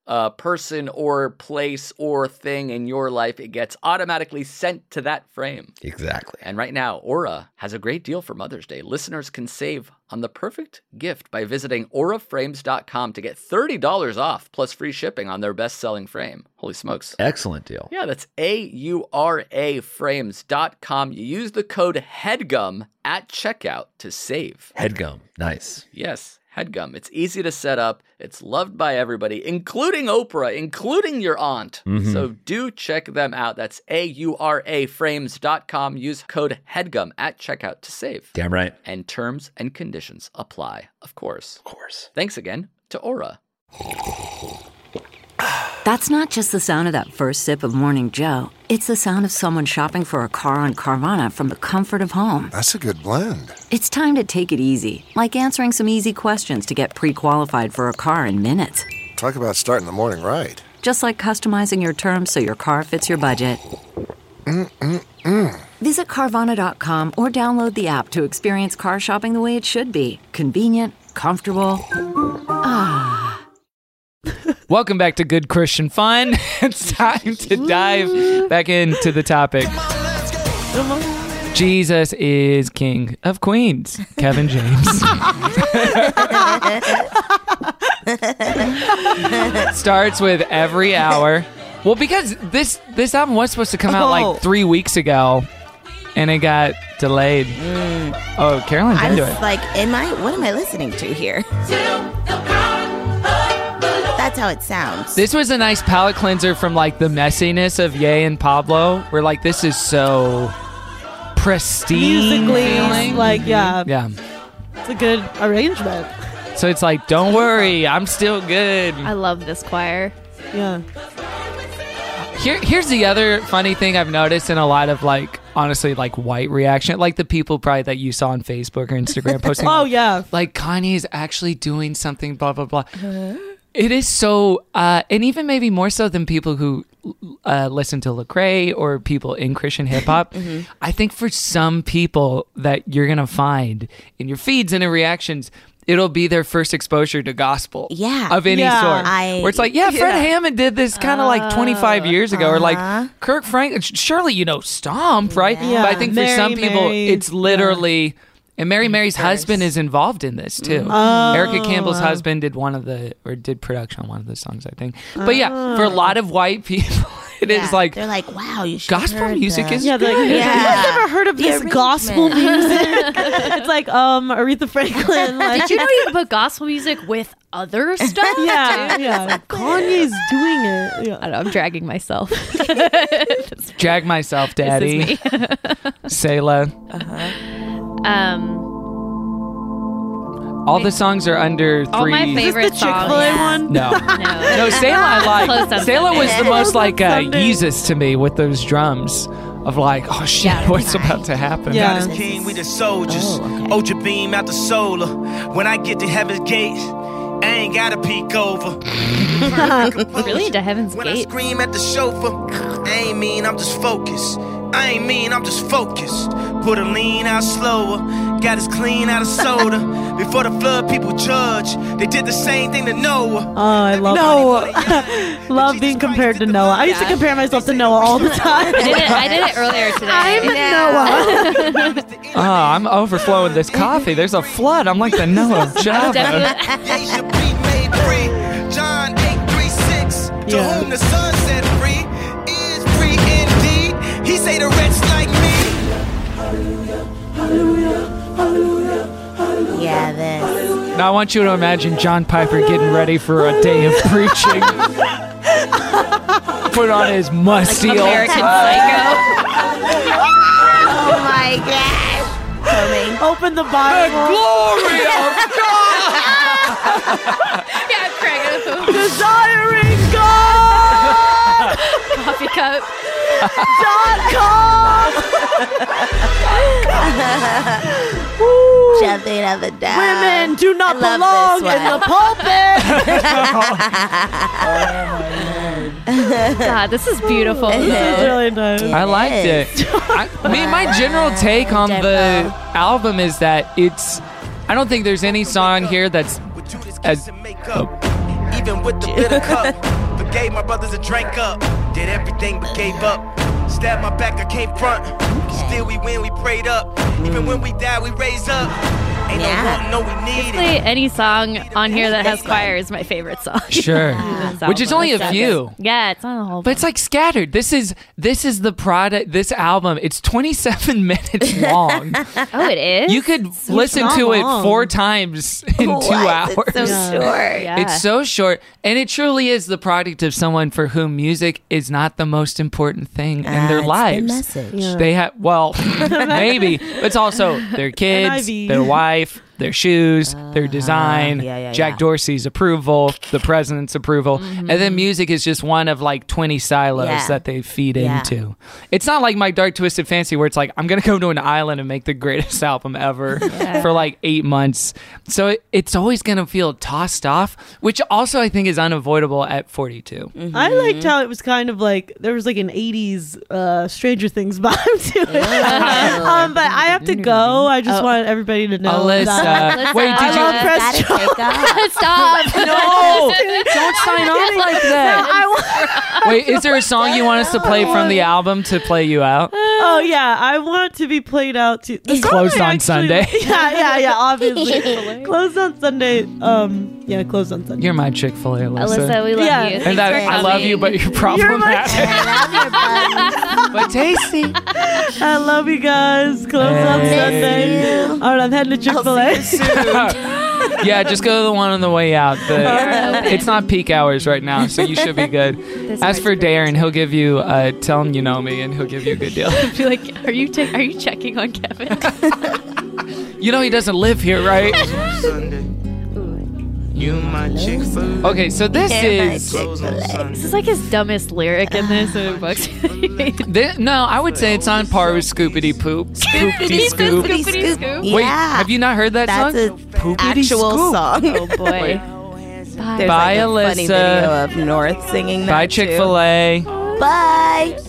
person or place or thing in your life, it gets automatically sent to that frame.
Exactly.
And right now, Aura has a great deal for Mother's Day. Listeners can save on the perfect gift by visiting auraframes.com to get $30 off plus free shipping on their best-selling frame. Holy smokes.
Excellent deal.
Yeah, that's auraframes.com. You use the code HEADGUM at checkout to save.
HEADGUM. Nice.
Yes, HEADGUM. It's easy to set up. It's loved by everybody, including Oprah, including your aunt.
Mm-hmm.
So do check them out. That's auraframes.com. Use code HEADGUM at checkout to save.
Damn right.
And terms and conditions apply, of course.
Of course.
Thanks again to Aura.
That's not just the sound of that first sip of Morning Joe. It's the sound of someone shopping for a car on Carvana from the comfort of home.
That's a good blend.
It's time to take it easy, like answering some easy questions to get pre-qualified for a car in minutes.
Talk about starting the morning right.
Just like customizing your terms so your car fits your budget. Visit Carvana.com or download the app to experience car shopping the way it should be. Convenient, comfortable.
Welcome back to Good Christian Fun. It's time to dive back into the topic. Jesus is King of Queens. Kevin James. Starts with every hour. Well, because this album was supposed to come out like 3 weeks ago, and it got delayed. Oh, Caroline's into it.
Like, what am I listening to here? That's how it sounds.
This was a nice palate cleanser from like the messiness of Ye and Pablo. We're like, this is so pristine.
Musically, like, yeah.
Yeah.
It's a good arrangement.
So it's like, don't worry, I'm still good.
I love this choir.
Yeah.
Here's the other funny thing I've noticed in a lot of like, honestly, like white reaction, like the people probably that you saw on Facebook or Instagram posting.
Oh, yeah.
Like Kanye is actually doing something, blah, blah, blah. It is so, and even maybe more so than people who listen to Lecrae or people in Christian hip hop. I think for some people that you're going to find in your feeds and in reactions, it'll be their first exposure to gospel of any sort. Where it's like, Fred Hammond did this kind of like 25 years ago. Or like Kirk Franklin, surely you know Stomp, right?
Yeah.
But I think for some people, it's literally... And Mary Mary's husband is involved in this too. Erica Campbell's husband did did production on one of the songs, I think. But yeah, for a lot of white people, it is like
they're like, wow, you should
gospel music is
Like,
good.
I've never heard of this gospel music. It's like Aretha Franklin. Like,
did you know you can put gospel music with other stuff?
Yeah. Kanye's doing it. Yeah.
I don't know, I'm dragging myself.
Drag myself, daddy.
This is me.
Selah. All the songs are under 3.
All my favorite
Is this the Chick-fil-A one?
No, Selah I like. Selah was the most like Yeezus to me with those drums of like, oh shit, what's about to happen?
God is king, we the soldiers. Ultra beam out the solar. When I get to heaven's gate, I ain't gotta peek over.
Really into Heaven's
When
Gate.
I scream at the chauffeur, I ain't mean, I'm just focused. I ain't mean, I'm just focused. Put a lean out slower, got us clean out of soda. Before the flood, people judge. They did the same thing to Noah.
Oh, I love Noah. Love being compared to Noah. I used to compare myself to Noah all the time.
I did it earlier today.
I'm Noah.
Oh, I'm overflowing this coffee. There's a flood. I'm like the Noah of Java.
They should be made free. John 8:36. To whom the Son set free is free indeed. He say the wretch like me.
Yeah, this.
Now I want you to imagine John Piper getting ready for a day of preaching. Put on his musty
Like
old
American
tie.
Psycho.
Oh my gosh. Coming.
Open the Bible.
The glory of God.
Yeah, Craig.
Desiring God.
Coffee cup.
.com.
Jumping up and down.
Women do not
I love
belong
this
in the pulpit.
God, this is beautiful.
This is really nice.
I liked it. My general take on the album is that I don't think there's any song here that's as
even with the bitter cup. Forgave my brothers and drank up. Did everything but gave up. Stabbed my back, I came front. Still we win, we prayed up. Even when we die, we raise up. Ain't no want, no we need
it. Any song on here that has choir is my favorite song.
Sure. Which is only a few.
Yeah, it's not a whole.
But it's like scattered. This is the product. This album. It's 27 minutes long.
Oh, it is.
You could listen to it 4 times in 2 hours.
It's so short.
Yeah.
It's so short, and it truly is the product of someone for whom music is not the most important thing in their lives.
The message.
Yeah.
They have maybe. It's also their kids,
NIV.
their wife, their shoes, their design, Jack Dorsey's approval, the president's approval, and then music is just one of like 20 silos that they feed into. It's not like My Dark Twisted Fantasy where it's like, I'm going to go to an island and make the greatest album ever for like 8 months. So it's always going to feel tossed off, which also I think is unavoidable at 42.
I liked how it was kind of like, there was like an 80s Stranger Things vibe to it. But I have to go. I just want everybody to know
Alyssa. Wait, did you
press
Stop.
No, don't sign off like that. Wait, is there a song you want us to play from the album to play you out?
Oh yeah, I want to be played out to
Closed on Sunday.
Yeah, obviously. Closed on Sunday. Closed on Sunday.
You're my Chick-fil-A, Alyssa.
Alyssa, we love you.
And that I love you, but you're problematic. But tasty.
I love you guys. Closed on Sunday. All right, I'm heading to Chick-fil-A.
Yeah, just go to the one on the way out. It's not peak hours right now, so you should be good. As for Darren, he'll give you tell him you know me, and he'll give you a good deal.
Be like, are you checking on Kevin?
You know he doesn't live here, right?
You my Chick-fil-A.
Okay, so this is
This is like his dumbest lyric in this book.
No, I would say it's on par with Scoopity Poop. Scoopity Scoop.
Scoopity Scoop.
Wait, have you not heard that song?
That's an actual song.
Oh boy.
There's
Bye,
like a funny
Alyssa.
video of North singing that
Bye, Chick-fil-A.
Bye.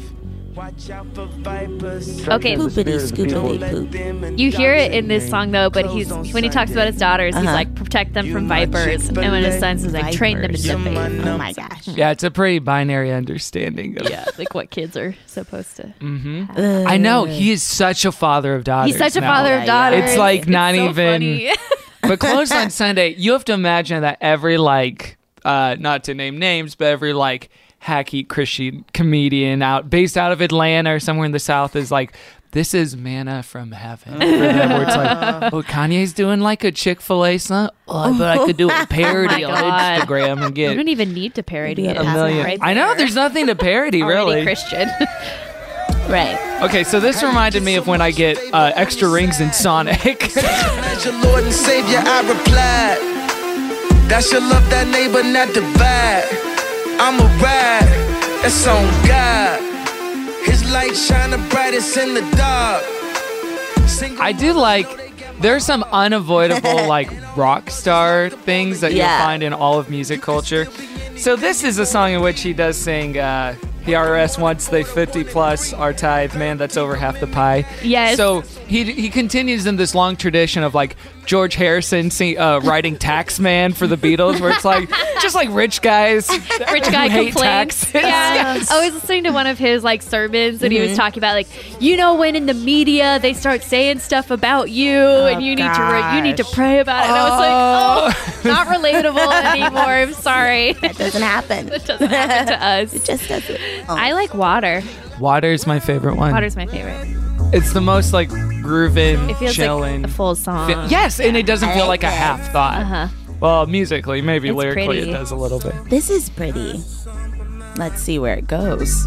Okay.
Poopity scoopity poop.
You hear it in this song though, but when he talks about his daughters, he's like, protect them from vipers, and when his sons is like, train them in the faith.
Oh my gosh.
Yeah, it's a pretty binary understanding of
like what kids are supposed to.
I know, he is such a father of daughters.
He's such a
now.
father of daughters.
It's like not
so
even
funny.
But Closed on Sunday, you have to imagine that every not to name names, but every hacky Christian comedian based out of Atlanta or somewhere in the South is like, this is manna from heaven for them, where it's like, oh, Kanye's doing like a Chick-fil-A song. Oh, but I could do a parody on Instagram and
You
get
don't even need to parody it.
a million.
Right
I know, there's nothing to parody, really.
Christian.
Right.
Okay, so this reminded me of when I get extra rings in Sonic.
As your Lord and Savior, I replied, that should love that neighbor, not divide. I'm a ride, that's on God. His light shine the brightest in the dark.
I do there's some unavoidable rock star things that you'll find in all of music culture. So this is a song in which he does sing, the IRS wants they 50 plus our tithe, man, that's over half the pie.
Yes.
So he continues in this long tradition of George Harrison writing Taxman for the Beatles, where it's just rich guys,
Rich guy
who hate
complaints.
taxes.
Yeah.
Yes.
I was listening to one of his sermons, and he was talking about when in the media they start saying stuff about you, and you need to pray about it. And I was not relatable anymore. I'm sorry.
That doesn't happen.
It doesn't happen to us.
It just doesn't.
I like water.
Water's my favorite one.
Water's my favorite.
It's the most grooving,
It feels
chilling.
like a full song.
Yes, and it doesn't feel like a half thought.
Uh-huh.
Well, musically, maybe
It's
lyrically
pretty.
it does a little bit.
This is pretty. Let's see where it goes.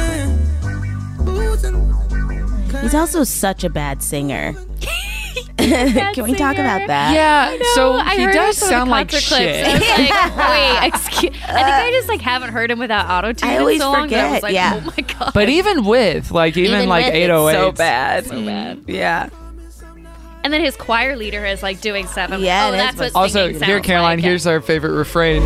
He's also such a bad singer. Can we talk about that?
Yeah, so
I
he
heard
does
some
sound like
concert clips.
shit.
I was wait, excuse. I think I just haven't heard him without auto-tune
I always
in so long. that I was
forget,
oh my god.
But even with, even
with,
808s.
it's so bad.
so bad.
Yeah.
And then his choir leader is doing seven.
Yeah,
oh,
it
that's
is,
what
Also,
singing
here,
sounds
Caroline,
like.
here's our favorite refrain.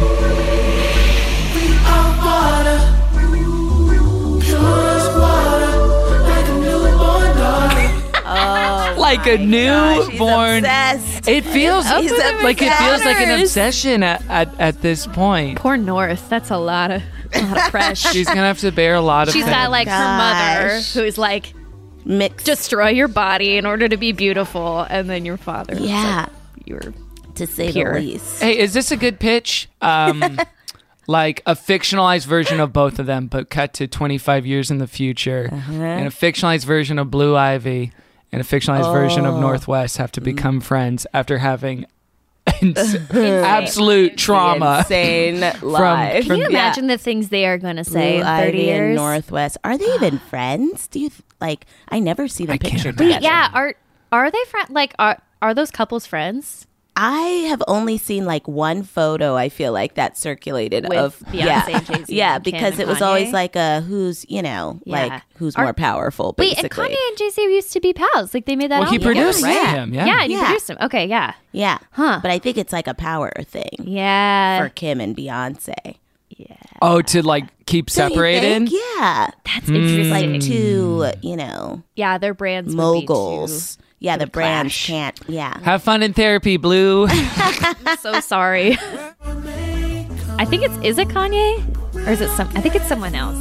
like a newborn. It feels like an obsession at this point.
Poor North. That's a lot of pressure.
She's gonna have to bear a lot of.
She's got like her mother, who's like, destroy your body in order to be beautiful, and then your father.
Yeah,
like, you're
to say
pure.
the least.
Hey, is this a good pitch? Like a fictionalized version of both of them, but cut to 25 years in the future, and a fictionalized version of Blue Ivy and a fictionalized version of Northwest have to become friends after having absolute trauma.
Insane life.
Can you imagine the things they are going to say
Blue
in 30
Ivy
years?
and Northwest. Are they even friends? Do you I never see them pictured together.
Yeah, are they friends? Like, are those couples friends?
I have only seen like one photo, I feel like, that circulated
With
of
Beyonce and Jay-Z
yeah,
and Kim
because
and
it was
Kanye?
always like who's like who's more powerful, basically.
Wait, and Kanye and Jay-Z used to be pals. Like, they made that
Well, he
album
produced
together, right?
him, yeah.
Yeah, he produced him. Okay, yeah.
Yeah.
Huh.
But I think it's like a power thing.
Yeah.
For Kim and Beyonce.
Oh, to like keep
Don't you
separated?
think? Yeah.
That's
It's like
interesting.
two,
Yeah, their brands
moguls. Yeah, the
would
brands
clash.
can't. Yeah.
Have fun in therapy, Blue.
I'm so sorry. I think is it Kanye? Or is it I think it's someone else.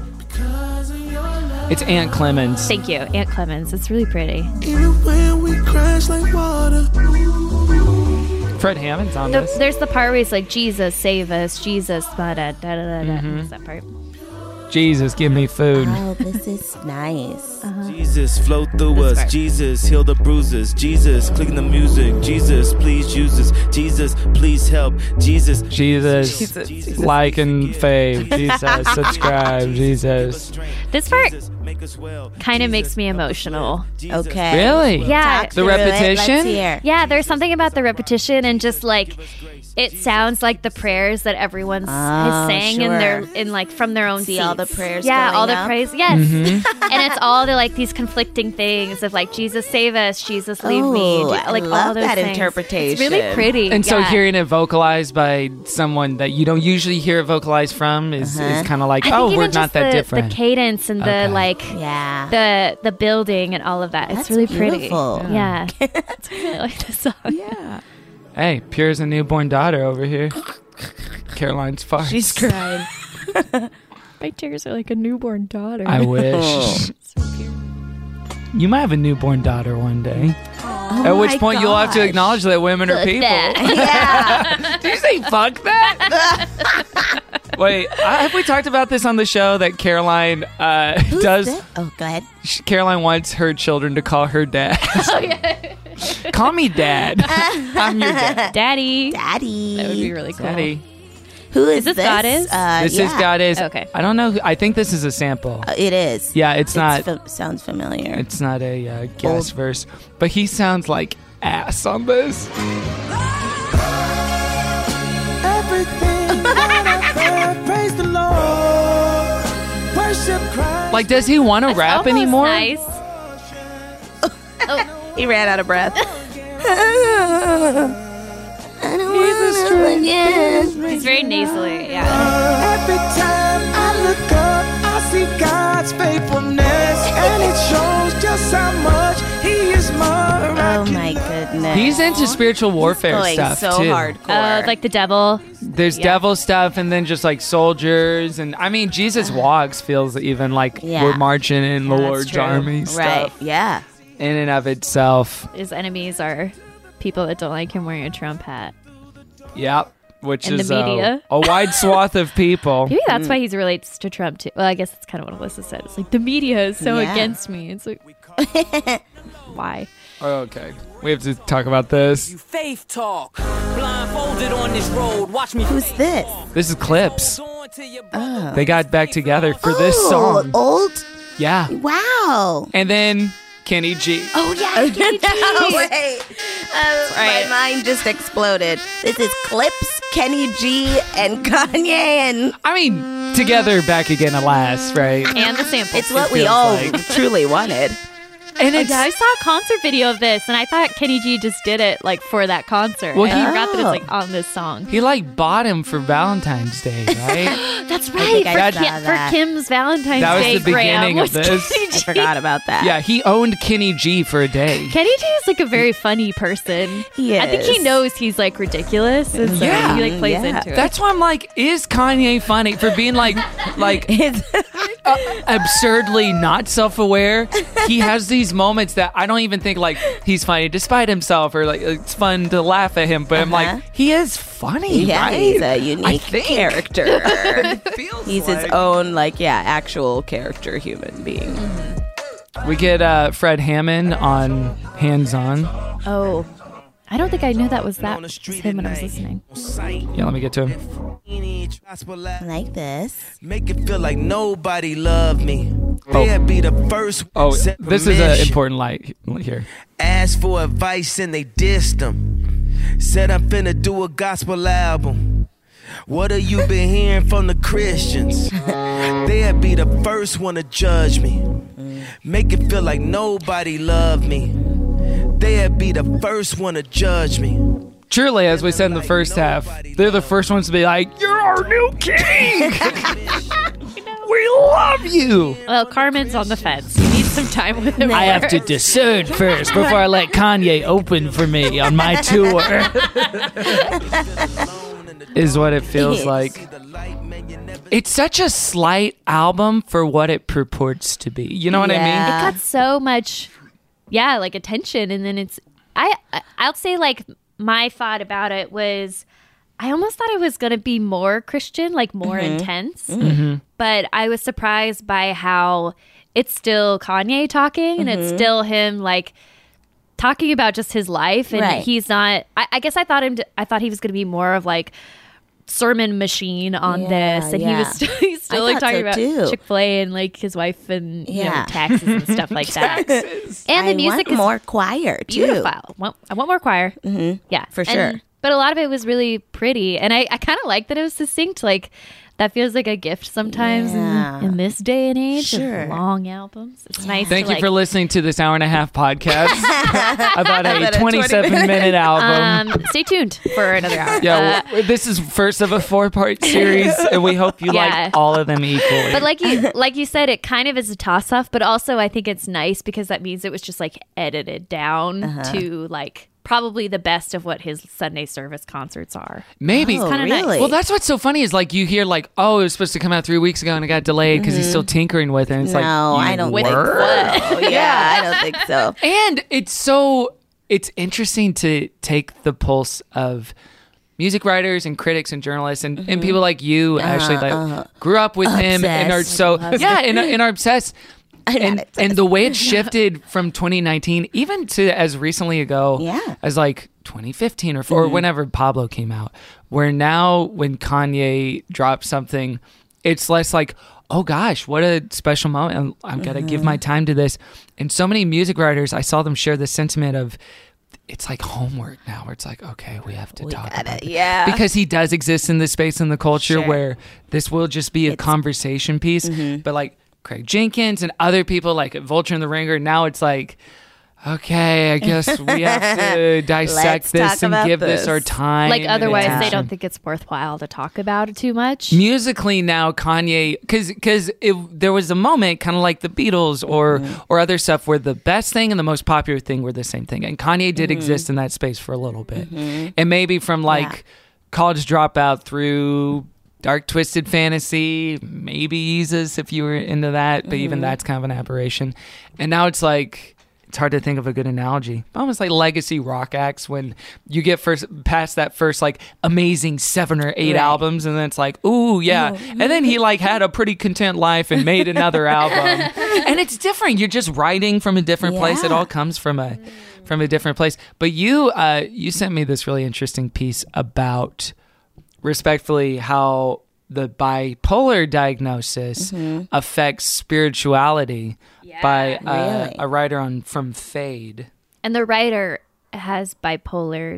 It's Aunt Clemens.
Thank you, Aunt Clemens. It's really pretty.
Even when we crash like water.
Fred Hammond's on this.
There's the part where he's like, Jesus, save us. Jesus, da-da-da-da-da. What's that part?
Jesus, give me food.
Oh, this is nice.
Jesus, flow through us. Jesus, heal the bruises. Jesus, clicking the music. Jesus, please use us. Jesus, please help. Jesus,
like and fave. Jesus, subscribe. Jesus.
This part kind of makes me emotional.
Okay.
Really?
Yeah.
The repetition?
Yeah, there's something about the repetition and just like it sounds like the prayers that everyone's is saying in like from their own
See
seats.
all the prayers
Yeah,
going
all the
up?
praise. Yes. And it's all the like these conflicting things of like Jesus save us, Jesus leave me.
I
Like
love
all those
that
things.
interpretation.
It's really pretty.
And so
yeah.
hearing it vocalized by someone that you don't usually hear it vocalized from is kind of like,
I think
oh,
even
we're
just
not that different.
The cadence and the like, the building and all of that.
That's
it's really
beautiful.
pretty. Yeah, it's really like this song.
Yeah.
Hey, Pure's a newborn daughter over here. Caroline's farts.
She's crying.
My tears are like a newborn daughter.
I wish. You might have a newborn daughter one day. At which point you'll have to acknowledge that women are people.
Yeah.
Did you say fuck that? Wait, have we talked about this on the show that Caroline does?
Oh, go ahead.
Caroline wants her children to call her dad.
Oh, yeah.
Call me dad. I'm your dad.
Daddy.
Daddy.
That would be really cool.
Daddy.
Who is
this Goddess?
This is Goddess.
Okay.
I don't know. I think this is a sample.
It is.
Yeah, it's not.
Sounds familiar.
It's not a guest verse, but he sounds like ass on this.
everything that I've heard, praise the Lord. Worship Christ.
Like, does he want to rap
almost
anymore?
Nice.
He ran out of breath.
He's very nasally, yeah.
Every time I look up, I see God's faithfulness, and it shows just how much He is
Oh my goodness.
He's into spiritual warfare
going
stuff
so
too.
hardcore.
Like the devil.
There's devil stuff, and then just like soldiers, and I mean, Jesus Walks feels even like we're marching in the Lord's army stuff.
Right? Yeah.
In and of itself.
His enemies are people that don't like him wearing a Trump hat.
Yep. Which
And
is
the media.
a wide swath of people.
Maybe that's why he relates to Trump too. Well, I guess that's kind of what Alyssa said. It's like the media is so
Yeah.
against me. It's like why?
Okay, we have to talk about this.
Faith talk. Blindfolded on this road. Watch me.
Who's this?
This is Clips.
Oh.
They got back together for this song.
Old?
Yeah.
Wow.
And then Kenny G.
Oh yeah, Kenny G. Wait. My mind just exploded. This is Clips, Kenny G, and Kanye, and
I mean, together back again at last, right?
And the sample.
It's what
It
we
feels
all
like.
truly wanted.
And
I saw a concert video of this, and I thought Kenny G just did it like for that concert.
Well,
I forgot that it's like on this song.
He like bought him for Valentine's Day, right?
That's right. For Kim's Valentine's Day.
That was the beginning of this.
I forgot about that.
Yeah, he owned Kenny G for a day.
Kenny G is like a very funny person.
He is.
I think he knows he's like ridiculous, and so he like plays into it.
That's why I'm like, is Kanye funny for being like absurdly not self-aware? He has these moments that I don't even think like he's funny despite himself, or like it's fun to laugh at him, but I'm like, he is funny.
Yeah,
right?
he's a unique character. He's his own actual character human being.
We get Fred Hammond on Hands On.
Oh, I don't think I knew that was him when I was listening.
Yeah, let me get to him.
Like this.
Make it feel like nobody loved me. They'd be the first.
Oh, this is an important light here.
Asked for advice and they dissed them. Said I'm finna do a gospel album. What have you been hearing from the Christians? They'd be the first one to judge me. Make it feel like nobody loved me. They'd be the first one to judge me.
Truly, as we said in the first half, they're the first ones to be like, "You're our new king. We love you."
Well, Carmen's on the fence. You need some time with him.
I have to discern first before I let Kanye open for me on my tour. Is what it feels like. It's such a slight album for what it purports to be. You know what I mean?
It got so much, like attention, and then I'll say like my thought about it was, I almost thought it was going to be more Christian, like more intense, but I was surprised by how it's still Kanye talking, and it's still him like talking about just his life, and he's not. I guess I thought he was going to be more of like sermon machine on this, and he's still like talking about Chick-fil-A and like his wife and you know, taxes and stuff like that. And the music is
more choir too.
Beautiful. I want more choir. Yeah,
for sure.
But a lot of it was really pretty, and I kind of like that it was succinct. Like that feels like a gift sometimes in this day and age of long albums. It's nice.
Thank you for listening to this hour-and-a-half podcast about a 27-minute album.
Stay tuned for another hour.
Yeah, this is first of a 4-part series, and we hope you like all of them equally.
But like you said, it kind of is a toss-off, but also I think it's nice because that means it was just like edited down to like probably the best of what his Sunday service concerts are.
Maybe.
It's kind of
really?
nice.
Well, that's what's so funny is like you hear like, oh, it was supposed to come out 3 weeks ago and it got delayed because he's still tinkering with it. And it's like,
I don't think so. I don't think so.
And it's interesting to take the pulse of music writers and critics and journalists and people like you, Ashley, that grew up with him and are so and are obsessed. And the way it shifted from 2019 even to as recently ago as like 2015 or whenever Pablo came out, where now when Kanye drops something, it's less like, oh gosh, what a special moment, I'm gonna give my time to this. And so many music writers, I saw them share this sentiment of, it's like homework now, where it's like, okay, we have to talk about it. Because he does exist in this space in the culture where this will just be a conversation piece. But like Craig Jenkins and other people like Vulture and the Ringer, now it's like, okay, I guess we have to dissect this and give this our time.
Like otherwise they don't think it's worthwhile to talk about it too much.
Musically now, Kanye, because there was a moment kind of like the Beatles or other stuff where the best thing and the most popular thing were the same thing. And Kanye did exist in that space for a little bit. And maybe from like College Dropout through Dark Twisted Fantasy, maybe Yeezus if you were into that, but even that's kind of an aberration. And now it's like, it's hard to think of a good analogy. Almost like legacy rock acts when you get past that first like amazing 7 or 8 albums, and then it's like, ooh, yeah. And then he like had a pretty content life and made another album. And it's different. You're just writing from a different place. It all comes from a different place. But you sent me this really interesting piece about, respectfully, how the bipolar diagnosis affects spirituality by a writer from Fade.
And the writer has bipolar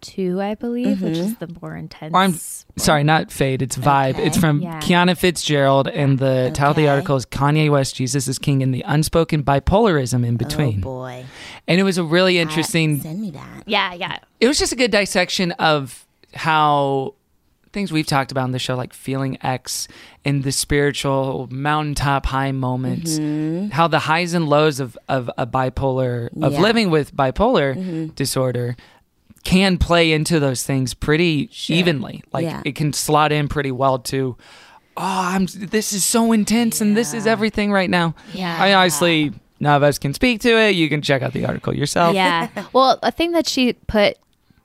2, I believe, which is the more intense.
Or I'm sorry, not Fade. It's Vibe.
Okay.
It's from
Yeah.
Kiana Fitzgerald, and the title of the article is Kanye West, Jesus is King, and the unspoken bipolarism in between.
Oh boy.
And it was a really interesting.
Send me that.
Yeah.
It was just a good dissection of how things we've talked about on the show, like feeling X and the spiritual mountaintop high moments, how the highs and lows of a bipolar, of living with bipolar disorder can play into those things pretty evenly. Like it can slot in pretty well to, this is so intense and this is everything right now.
Yeah.
I honestly, none of us can speak to it. You can check out the article yourself.
Yeah. Well, a thing that she put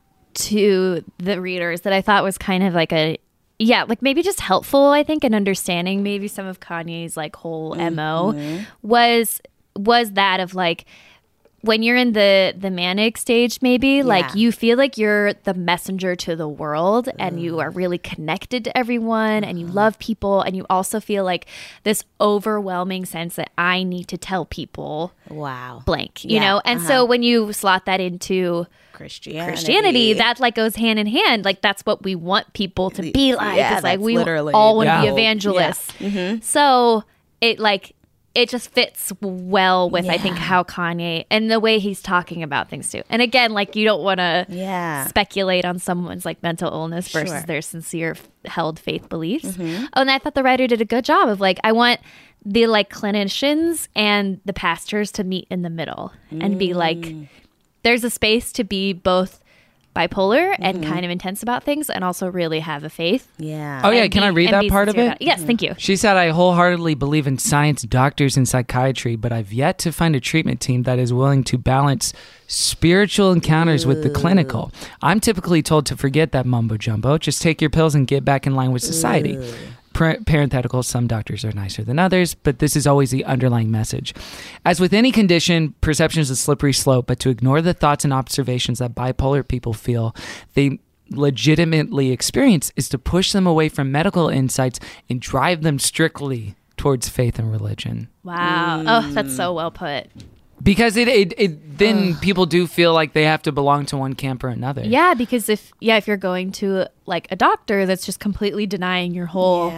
to the readers that I thought was kind of like like maybe just helpful, I think, in understanding maybe some of Kanye's like whole MO was that of like, when you're in the manic stage, maybe like you feel like you're the messenger to the world and you are really connected to everyone and you love people, and you also feel like this overwhelming sense that I need to tell people blank, you know? And so when you slot that into Christianity, that like goes hand in hand. Like that's what we want people to be like. It's like we all want to be evangelists. So it just fits well with I think how Kanye and the way he's talking about things too. And again, like you don't want to speculate on someone's like mental illness versus their sincere held faith beliefs. Oh, and I thought the writer did a good job of like, I want the like clinicians and the pastors to meet in the middle and be like, there's a space to be both bipolar and kind of intense about things and also really have a faith.
Yeah.
Oh, yeah. Can I read that part of it?
Yes, thank you.
She said, I wholeheartedly believe in science, doctors, and psychiatry, but I've yet to find a treatment team that is willing to balance spiritual encounters with the clinical. I'm typically told to forget that mumbo jumbo. Just take your pills and get back in line with society. Parenthetical, some doctors are nicer than others, but this is always the underlying message. As with any condition, perception is a slippery slope, but to ignore the thoughts and observations that bipolar people feel they legitimately experience is to push them away from medical insights and drive them strictly towards faith and religion.
Wow. Oh, that's so well put.
Because then people do feel like they have to belong to one camp or another.
Yeah, because if you're going to like a doctor that's just completely denying your whole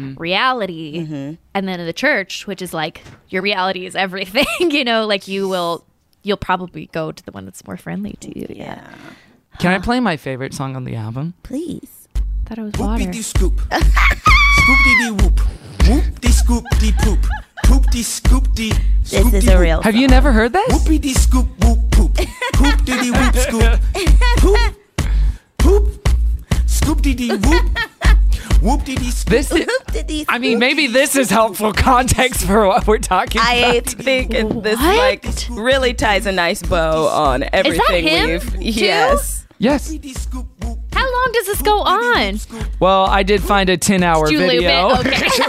reality, and then in the church, which is like your reality is everything, you know, like you'll probably go to the one that's more friendly to you. Yeah.
Can I play my favorite song on the album?
Please.
Thought it was water.
Scoop. Scoop-dee-dee whoop. Whoop-dee-scoop-dee poop. Poop-dee-scoop-dee.
This is a real
Have you never heard this?
Whoopie-dee scoop whoop poop. Poop-dee-dee whoop scoop. Poop. Poop. Scoop-dee-dee whoop. Whoop-dee-dee scoop.
This is, I mean, maybe this is helpful context for what we're talking about.
I think this like really ties a nice bow on everything
him
we've.
too?
Yes.
Yes.
How long does this go on?
Well, I did find a 10-hour
Did you loop
video.
it? Okay.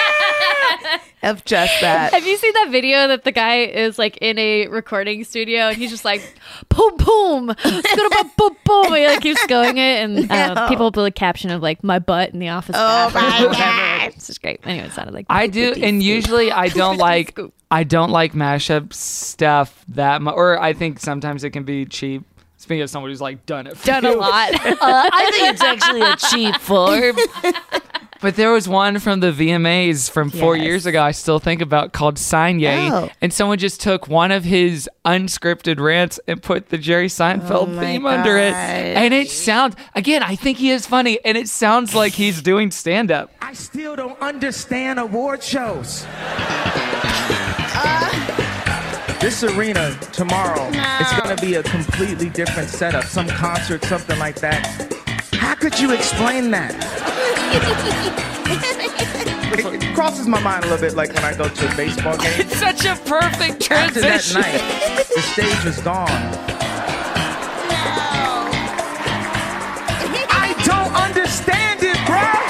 Of just that.
Have you seen that video that the guy is like in a recording studio and he's just like boom boom, boom boom, he like keeps going it, and people put a caption of like my butt in the office.
Oh my
God, it's just great. Anyway, it sounded like
I do, and usually I don't like mashup stuff that much, or I think sometimes it can be cheap. Speaking of someone who's like done it
a lot.
I think it's actually a cheap form.
But there was one from the VMAs from 4 years ago I still think about called Kanye, and someone just took one of his unscripted rants and put the Jerry Seinfeld theme under it. And it sounds, again, I think he is funny, and it sounds like he's doing stand-up.
I still don't understand award shows. This arena tomorrow, it's going to be a completely different setup. Some concert, something like that. How could you explain that? It crosses my mind a little bit like when I go to a baseball game.
It's such a perfect transition.
After that night, the stage was gone. I don't understand it,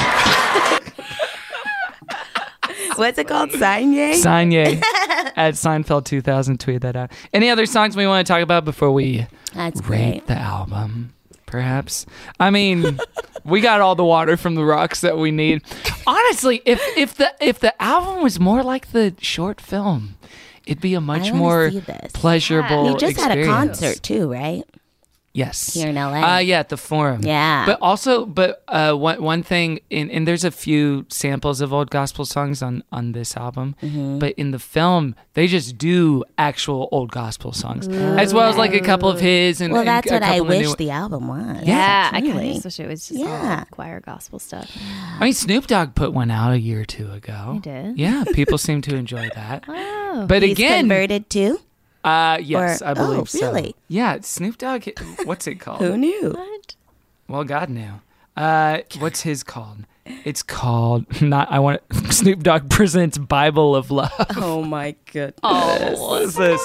bro.
What's it called? Kanye?
Kanye. At Seinfeld 2000, tweet that out. Any other songs we want to talk about before we rate the album? Perhaps. I mean, we got all the water from the rocks that we need. Honestly, if the album was more like the short film, it'd be a much more pleasurable
experience. You just had a concert too, right?
Yes.
Here in LA.
Yeah, at the Forum.
Yeah.
But also, one thing, and there's a few samples of old gospel songs on this album, but in the film, they just do actual old gospel songs, as well as like a couple of his. And,
well, that's
and
what I wish
new...
the album was.
Yeah, I kind of wish it was just all choir gospel stuff.
I mean, Snoop Dogg put one out a year or two ago.
He did?
Yeah, people seem to enjoy that.
Oh.
But
He's
again...
converted too?
Yes, I believe so.
Really?
Yeah, Snoop Dogg. What's it called?
Who knew?
What?
Well, God knew. What's his called? It's called Snoop Dogg Presents Bible of Love.
Oh my goodness.
Oh, what is this?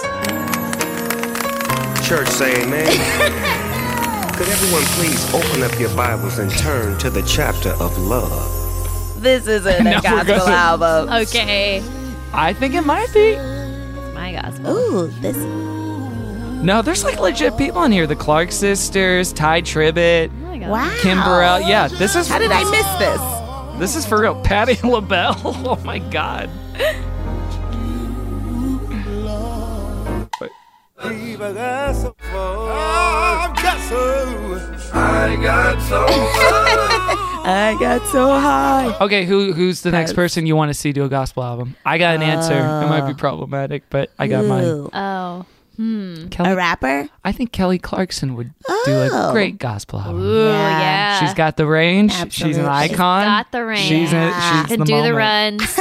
Church say amen. Could everyone please open up your Bibles and turn to the chapter of love?
This isn't a gospel album.
Okay.
I think it might be.
My gospel.
Ooh, this.
No, there's like legit people in here. The Clark sisters, Ty Tribbett,
Wow.
Kim Burrell. Yeah, this is.
How did I miss this?
This is for real. Patti LaBelle. Oh my God.
I got so high.
Okay, who's the next person you want to see do a gospel album? I got an answer. It might be problematic, but I got mine.
Oh.
A rapper?
I think Kelly Clarkson would do a great gospel album.
Ooh, yeah.
She's got the range.
Absolutely.
She's an icon.
She's got the range.
She's
Can
the
do
moment.
the runs.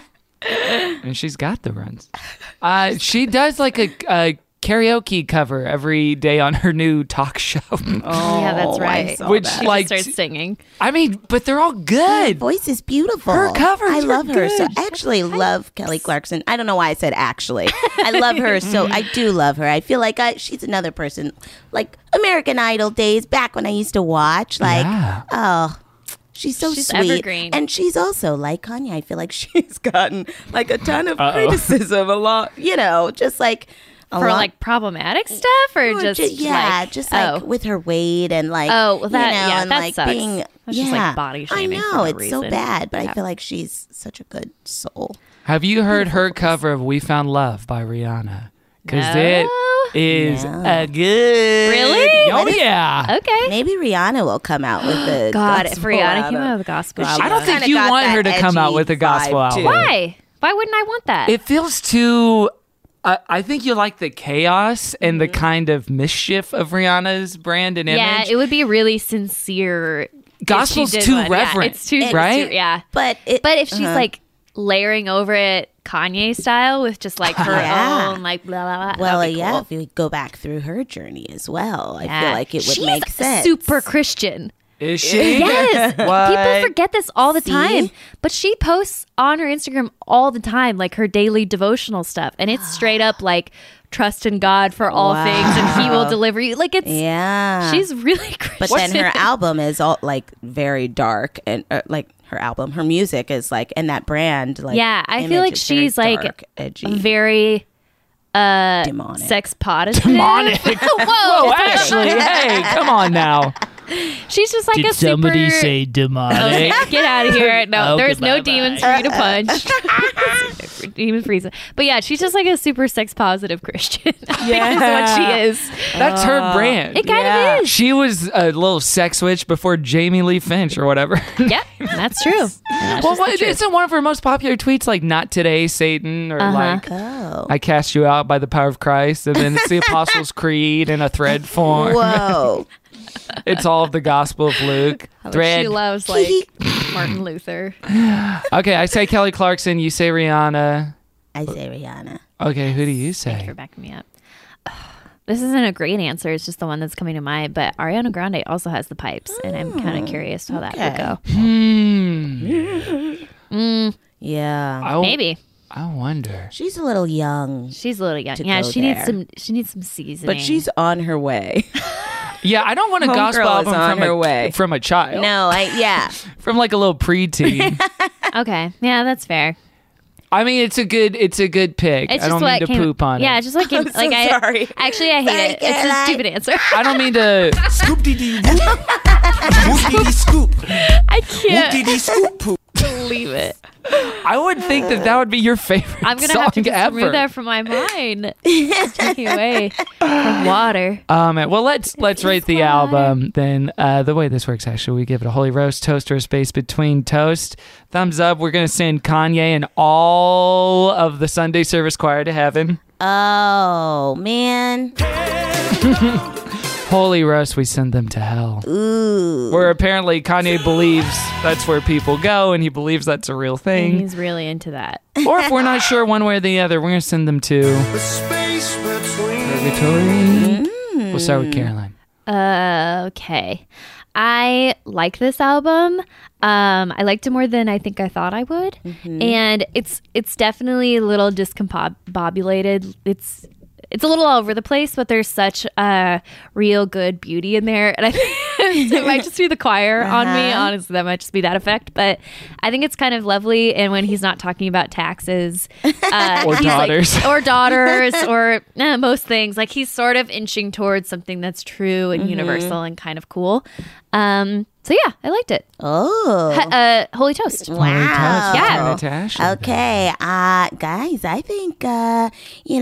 And she's got the runs. She does like a karaoke cover every day on her new talk show.
Yeah, that's right.
Which
She
like
starts singing.
I mean, but they're all
Her
good.
voice is beautiful.
Her covers
I
are
love her. So
good.
I actually love Kelly Clarkson. I don't know why I said actually. I love her. So I do love her. I feel like she's another person, like American Idol days back when I used to watch. Like, oh, she's so
She's
sweet.
evergreen.
And she's also like Kanye. I feel like she's
Gotten like a ton of criticism, a lot.
just like.
For like problematic stuff or just
like with her weight and like
that
and
that
like
sucks.
being
That's just like body shaming.
I
for
know
no
it's
reason.
so bad, but I feel like she's such a good soul.
Have you heard her cover of "We Found Love" by Rihanna? Because it is a good.
Really?
Oh yeah.
Okay.
Maybe Rihanna will come out with a
God, if
gospel
Rihanna
album.
came out with a gospel album.
I don't think you want her to come out with a gospel album.
Why? Why wouldn't I want that?
It feels too. I think you like the chaos and the kind of mischief of Rihanna's brand and image.
Yeah, it would be really sincere.
Gospel's
if she did
too
one.
reverent,
Yeah, it's too
right?
Yeah,
but
if she's like layering over it Kanye style with just like her own like blah blah blah.
Well,
that'd be
yeah,
cool.
if we go back through her journey as well, I feel like it would
She's
make sense.
Super Christian.
Is she?
Yes.
What?
People forget this all the
See?
time. But she posts on her Instagram all the time, like her daily devotional stuff. And it's straight up like, trust in God for all things and he will deliver you. Like it's, she's really Christian.
But then her album is all like very dark and like her music is like, and that brand, like,
yeah, I feel like she's like
dark, edgy.
very
demonic.
Sex positive.
Demonic.
Whoa,
Whoa, Ashley, hey, come on now.
She's just like
Did
a super.
somebody say demonic?
Okay, get out of here! No,
Okay,
there's no
bye-bye.
demons for you to punch. Demon freeze. But yeah, she's just like a super sex positive Christian. Yeah, that's what she is.
That's her brand.
It kind of is.
She was a little sex witch before Jamie Lee Finch or whatever.
Yep, that's true.
Well, isn't one of her most popular tweets like "Not today, Satan" or like "I cast you out by the power of Christ," and then it's the Apostles' Creed in a thread form.
Whoa.
It's all of the Gospel of Luke.
She loves like Martin Luther.
Okay, I say Kelly Clarkson. You say Rihanna.
I say Rihanna.
Okay, who do you
Thanks
say?
for backing me up. This isn't a great answer. It's just the one that's coming to mind. But Ariana Grande also has the pipes, and I'm kind of curious how that would go.
Yeah.
Maybe.
I wonder.
She's a little young.
She's a little young.
to
Yeah,
go
she
there.
needs some seasoning.
But she's on her way.
Yeah, I don't want a gospel
Homegirl is
album
on her way.
from a child.
No,
From like a little preteen.
Okay. Yeah, that's fair.
I mean, it's a good pick.
It's
I don't
just
mean
what
to
came.
poop on
yeah,
it.
it's just what came.
I'm so
like
sorry.
Actually, I hate it. It's a stupid answer.
I don't mean to.
Scoop dee dee whoop. Whoop dee dee scoop.
I can't.
Whoop dee dee scoop poop.
believe it.
I would think that would be your favorite
I'm gonna
song
have to just
ever.
remove that from my mind. Taking away from water.
Well, let's rate the album then. The way this works, actually, we give it a holy roast, toast, or a space between toast. Thumbs up. We're gonna send Kanye and all of the Sunday service choir to heaven.
Oh man.
Holy roast, we send them to hell.
Ooh.
Where apparently Kanye believes that's where people go, and he believes that's a real thing.
And he's really into that.
Or if we're not sure one way or the other, we're going to send them to Purgatory. We'll start with Caroline.
Okay. I like this album. I liked it more than I think I thought I would. And it's definitely a little discombobulated. It's a little all over the place, but there's such real good beauty in there. And I think it might just be the choir on me. Honestly, that might just be that effect. But I think it's kind of lovely. And when he's not talking about taxes
or daughters,
or most things, like he's sort of inching towards something that's true and universal and kind of cool. So yeah, I liked it.
Oh,
Holy Toast.
Wow.
Yeah.
Okay, guys, I think I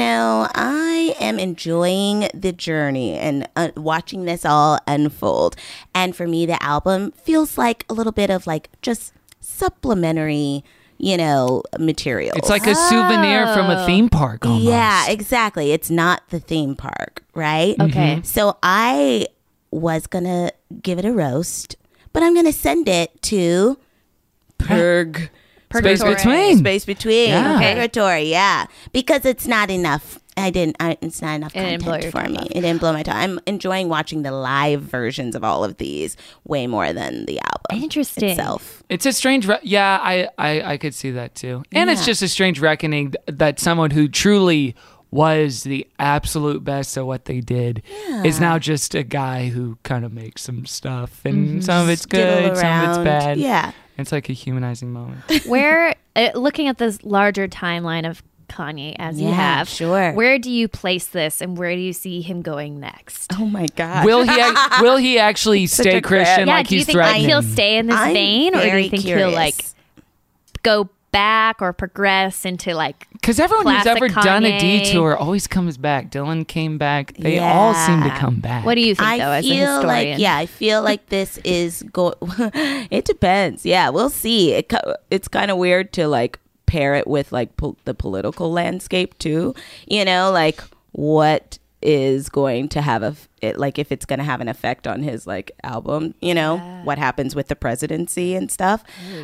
am enjoying the journey and watching this all unfold. And for me, the album feels like a little bit of like just supplementary, material.
It's like a souvenir from a theme park almost.
Yeah, exactly. It's not the theme park, right?
Okay.
So I was gonna give it a roast, but I'm gonna send it to
Space
Purgatory.
Between.
Yeah. Purgatory, yeah, because it's not enough. It's not enough
It didn't blow
content
your
for
top
me.
off.
It didn't blow my top. I'm enjoying watching the live versions of all of these way more than the album
Interesting.
itself.
It's a strange, I could see that too. And it's just a strange reckoning that someone who truly was the absolute best at what they did is now just a guy who kind of makes some stuff, and some of it's good, some of it's bad.
Yeah.
It's like a humanizing moment.
Where, looking at this larger timeline of Kanye as you have,
sure.
where do you place this, and where do you see him going next?
Oh my God.
Will he actually stay Christian
Yeah,
like
do you
he's
think
threatening?
he'll stay in this
I'm
vein, or do
very
you think
curious.
he'll like go back or progress into like?
Because everyone who's
classic
ever done a
Kanye?
detour always comes back. Dylan came back. They all seem to come back.
What do you think, though, as a historian?
I feel like this is it depends. Yeah, we'll see. It's kind of weird to like pair it with like the political landscape too. Like what is going to have if it's going to have an effect on his like album. What happens with the presidency and stuff.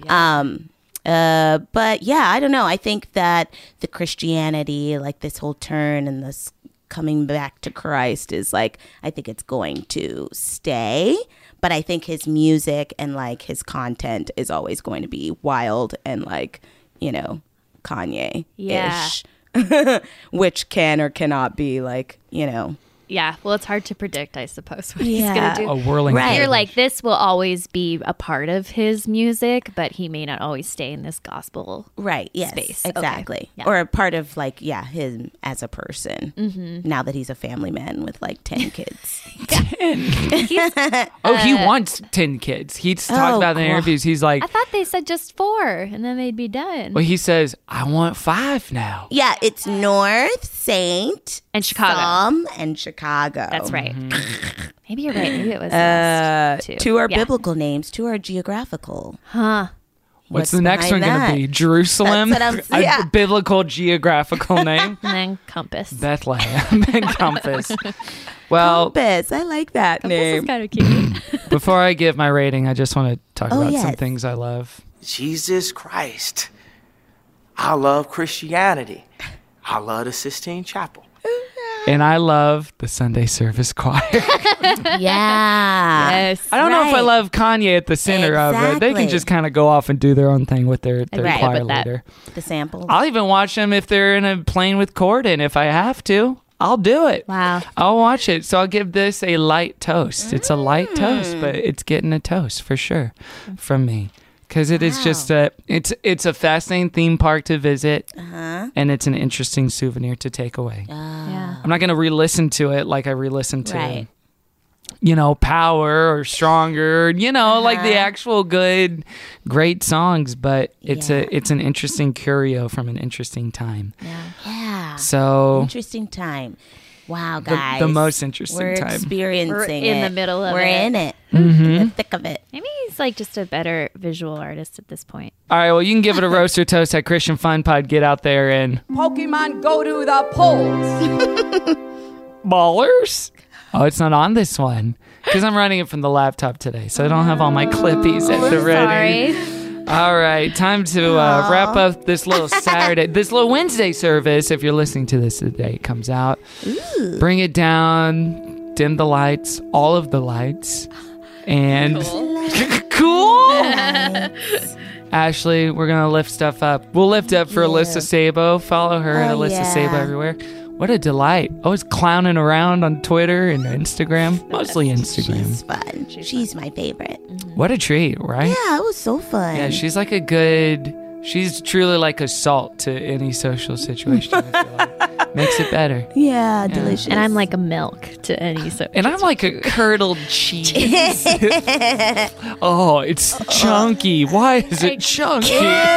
But yeah, I don't know. I think that the Christianity, like this whole turn and this coming back to Christ is like, I think it's going to stay. But I think his music and like his content is always going to be wild and like, Kanye-ish. Which can or cannot be like,
Yeah, well, it's hard to predict, I suppose, what he's
Yeah.
going to do.
A whirling
Right. You're
dervish.
like, this will always be a part of his music, but he may not always stay in this gospel space.
Exactly.
Okay. Yeah.
Or a part of like, him as a person. Now that he's a family man with like 10 kids.
He wants 10 kids. He's talked about in the interviews. He's like,
I thought they said just 4, and then they'd be done.
well, he says, I want 5 now.
Yeah, it's North, Saint,
and Chicago.
And Chicago.
That's right. Maybe you're right. Maybe it was
2 are
Yeah.
biblical names, 2 are geographical.
Huh.
What's the next one
behind
going to
that?
be? Jerusalem?
That's what I'm-
A biblical geographical name?
And then Compass.
Bethlehem and Compass. Well,
Compass. I like that name.
It's kind of cute.
before I give my rating, I just want to talk
Oh,
about some
yes.
things I love.
Jesus Christ. I love Christianity. I love the Sistine Chapel.
And I love the Sunday service choir.
Yes.
I don't know if I love Kanye at the center of it. They can
Exactly.
just kind of go off and do their own thing with their
Right,
choir
but that-
leader.
The samples.
I'll even watch them if they're in a plane with Corden. If I have to, I'll do it.
Wow.
I'll watch it. So I'll give this a light toast. It's a light toast, but it's getting a toast for sure from me. Because it is just it's a fascinating theme park to visit, and it's an interesting souvenir to take away.
Yeah.
I'm not going to re-listen to it like I re-listened to
Right.
Power or Stronger, like the actual good, great songs, but it's an interesting curio from an interesting time.
Yeah.
So
interesting time. Wow, guys.
The most interesting
We're
time.
Experiencing
We're in the middle of
We're
it.
in it.
Mm-hmm.
In the thick of it.
Maybe he's like just a better visual artist at this point.
All right, well, you can give it a roast or toast at Christian Fun Pod. Get out there and...
Pokemon, go to the polls.
Ballers? Oh, it's not on this one because I'm running it from the laptop today, so I don't have all my clippies at the ready.
Sorry.
All right, time to wrap up this little Saturday, this little Wednesday service. If you're listening to this the day it comes out, bring it down, dim the lights, all of the lights, and cool. Ashley, we're gonna lift stuff up. We'll lift up for Alyssa Sabo. Follow her at Alyssa Sabo everywhere. What a delight. Always clowning around on Twitter and Instagram. Mostly Instagram.
She's fun. She's my favorite.
What a treat, right?
Yeah, it was so fun.
Yeah, she's she's truly like a salt to any social situation. I feel like. Makes it better.
Yeah, delicious.
And I'm like a milk to any social.
And I'm like a curdled cheese. Oh, it's chunky. Why is it chunky?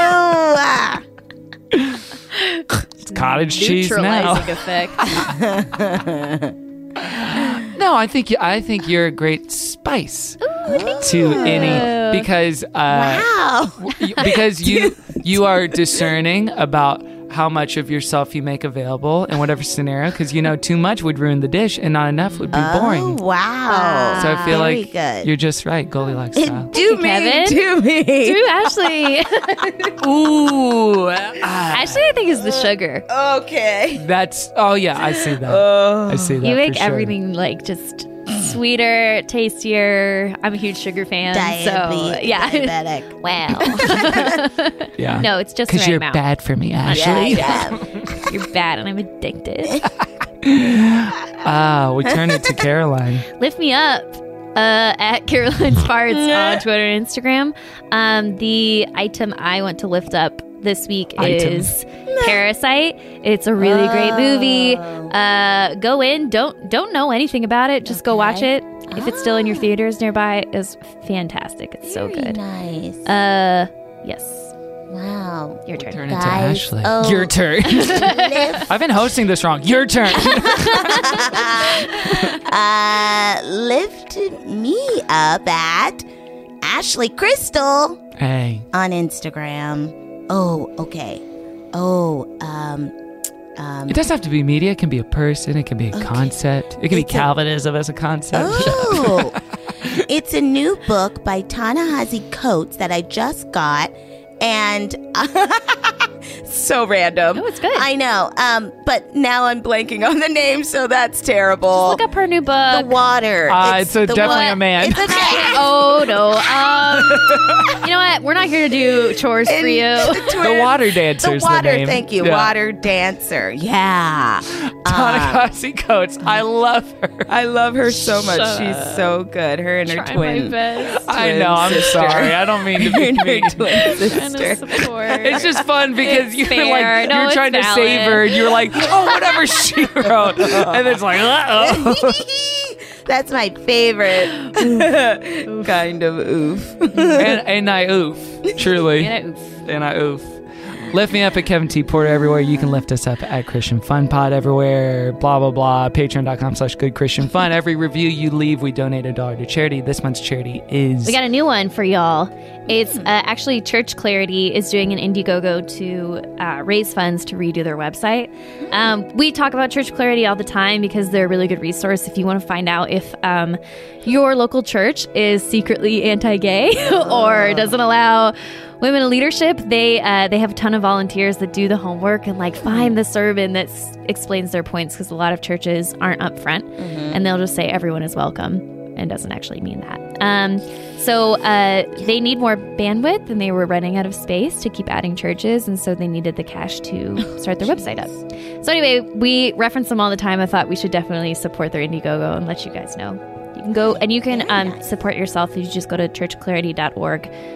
It's cottage cheese now.
Effect.
No, I think you're a great spice to any because because you are discerning about how much of yourself you make available in whatever scenario, because too much would ruin the dish and not enough would be boring.
Oh, wow.
So I feel
Very
like
good.
you're just right, Goldilocks style.
Do me.
Do Ashley.
Ooh.
Ashley, I think is the sugar.
Okay.
That's I see that. I see that.
You make
for sure.
everything like just sweeter, tastier. I'm a huge sugar fan.
Diabetic.
Wow.
Yeah.
No, it's just the
because
right
you're
amount.
bad for me, Ashley.
You're bad, and I'm addicted.
We turn it to Caroline.
Lift me up. At Caroline Sparts on Twitter and Instagram. The item I want to lift up this week is Parasite. It's a really great movie. Go in. Don't know anything about it. Just go watch it. If it's still in your theaters nearby, it's fantastic. It's so good.
Nice.
Yes.
Wow.
Your turn.
Turn it to Ashley.
Oh.
Your turn. I've been hosting this wrong. Your turn.
Lift me up at Ashley Crystal.
Hey.
On Instagram. Oh, okay.
It doesn't have to be media. It can be a person. It can be a concept. It can be Calvinism as a concept.
Oh. It's a new book by Ta-Nehisi Coates that I just got. And so random.
Oh, it's good.
I know. But now I'm blanking on the name, so that's terrible.
Just look up her new book.
The Water.
It's definitely a man.
It's a man.
Oh no. You know what? We're not here to do chores for you.
The Water Dancer's
the Water,
name.
thank you.
Yeah.
Water Dancer. Yeah.
Ta-Nehisi Coates. I love her.
I love her so much. She's so good. Her and her
Try
twin.
my best.
I know. I'm
sister.
sorry. I don't mean to be mean.
It's
just fun because you're
fair.
like
No,
you're
it's
trying to
valid.
save her, and you're like, oh, whatever she wrote, and it's like, uh-oh.
That's my favorite
kind of oof.
and I oof, truly,
And
I oof. Lift me up at Kevin T. Porter everywhere. You can lift us up at Christian Fun Pod everywhere. Blah, blah, blah. Patreon.com/GoodChristianFun. Every review you leave, we donate $1 to charity. This month's charity is...
We got a new one for y'all. It's actually Church Clarity is doing an Indiegogo to raise funds to redo their website. We talk about Church Clarity all the time because they're a really good resource if you want to find out if your local church is secretly anti-gay or doesn't allow women in leadership. They have a ton of volunteers that do the homework and find the sermon that explains their points, because a lot of churches aren't upfront and they'll just say everyone is welcome and doesn't actually mean that. So they need more bandwidth, and they were running out of space to keep adding churches, and so they needed the cash to start their website up. So anyway, we reference them all the time. I thought we should definitely support their Indiegogo and let you guys know. You can go and you can support yourself if you just go to churchclarity.org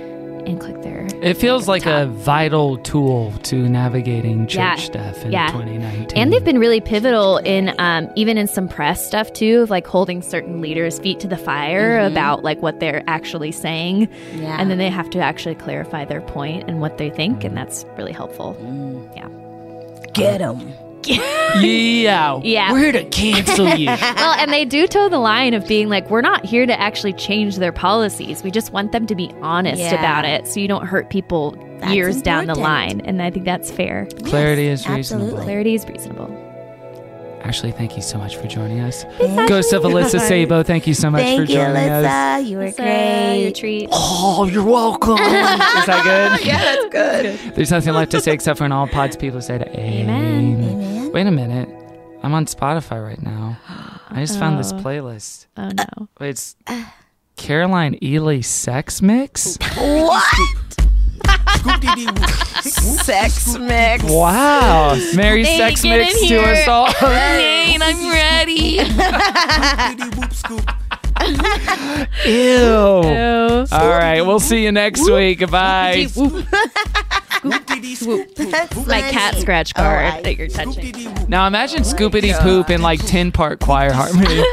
and click there.
It feels like a vital tool to navigating church stuff in 2019.
And they've been really pivotal in even in some press stuff too, of like holding certain leaders' feet to the fire about like what they're actually saying.
Yeah.
And then they have to actually clarify their point and what they think, and that's really helpful. Yeah.
Get them.
Yeah. We're here to cancel you.
Well, and they do toe the line of being like, we're not here to actually change their policies. We just want them to be honest about it so you don't hurt people years down the line. And I think that's fair.
Clarity is reasonable.
absolutely.
Clarity is reasonable.
Ashley, thank you so much for joining us. Ghost of Alyssa Sabo, thank you so much for joining us.
Thank you, Alyssa. You were great.
Your treat.
Oh, you're welcome. Is that good?
Yeah, that's good.
There's nothing left to say except for in all pods people said amen. Wait a minute. I'm on Spotify right now. I just found this playlist.
Oh, no.
It's Caroline Ely Sex Mix.
What? Sex mix.
Wow. Merry Sex Mix to us all.
I'm ready.
Ew. All right. We'll see you next week. Bye.
My cat scratch card that you're touching.
Now imagine Scoopity Poop in like 10-part choir harmony.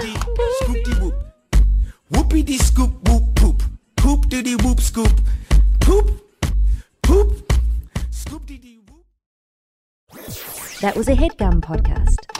Whoopity scoop whoop poop. Poop diddy whoop scoop. Poop. Poop. Scoop diddy whoop.
That was a HeadGum podcast.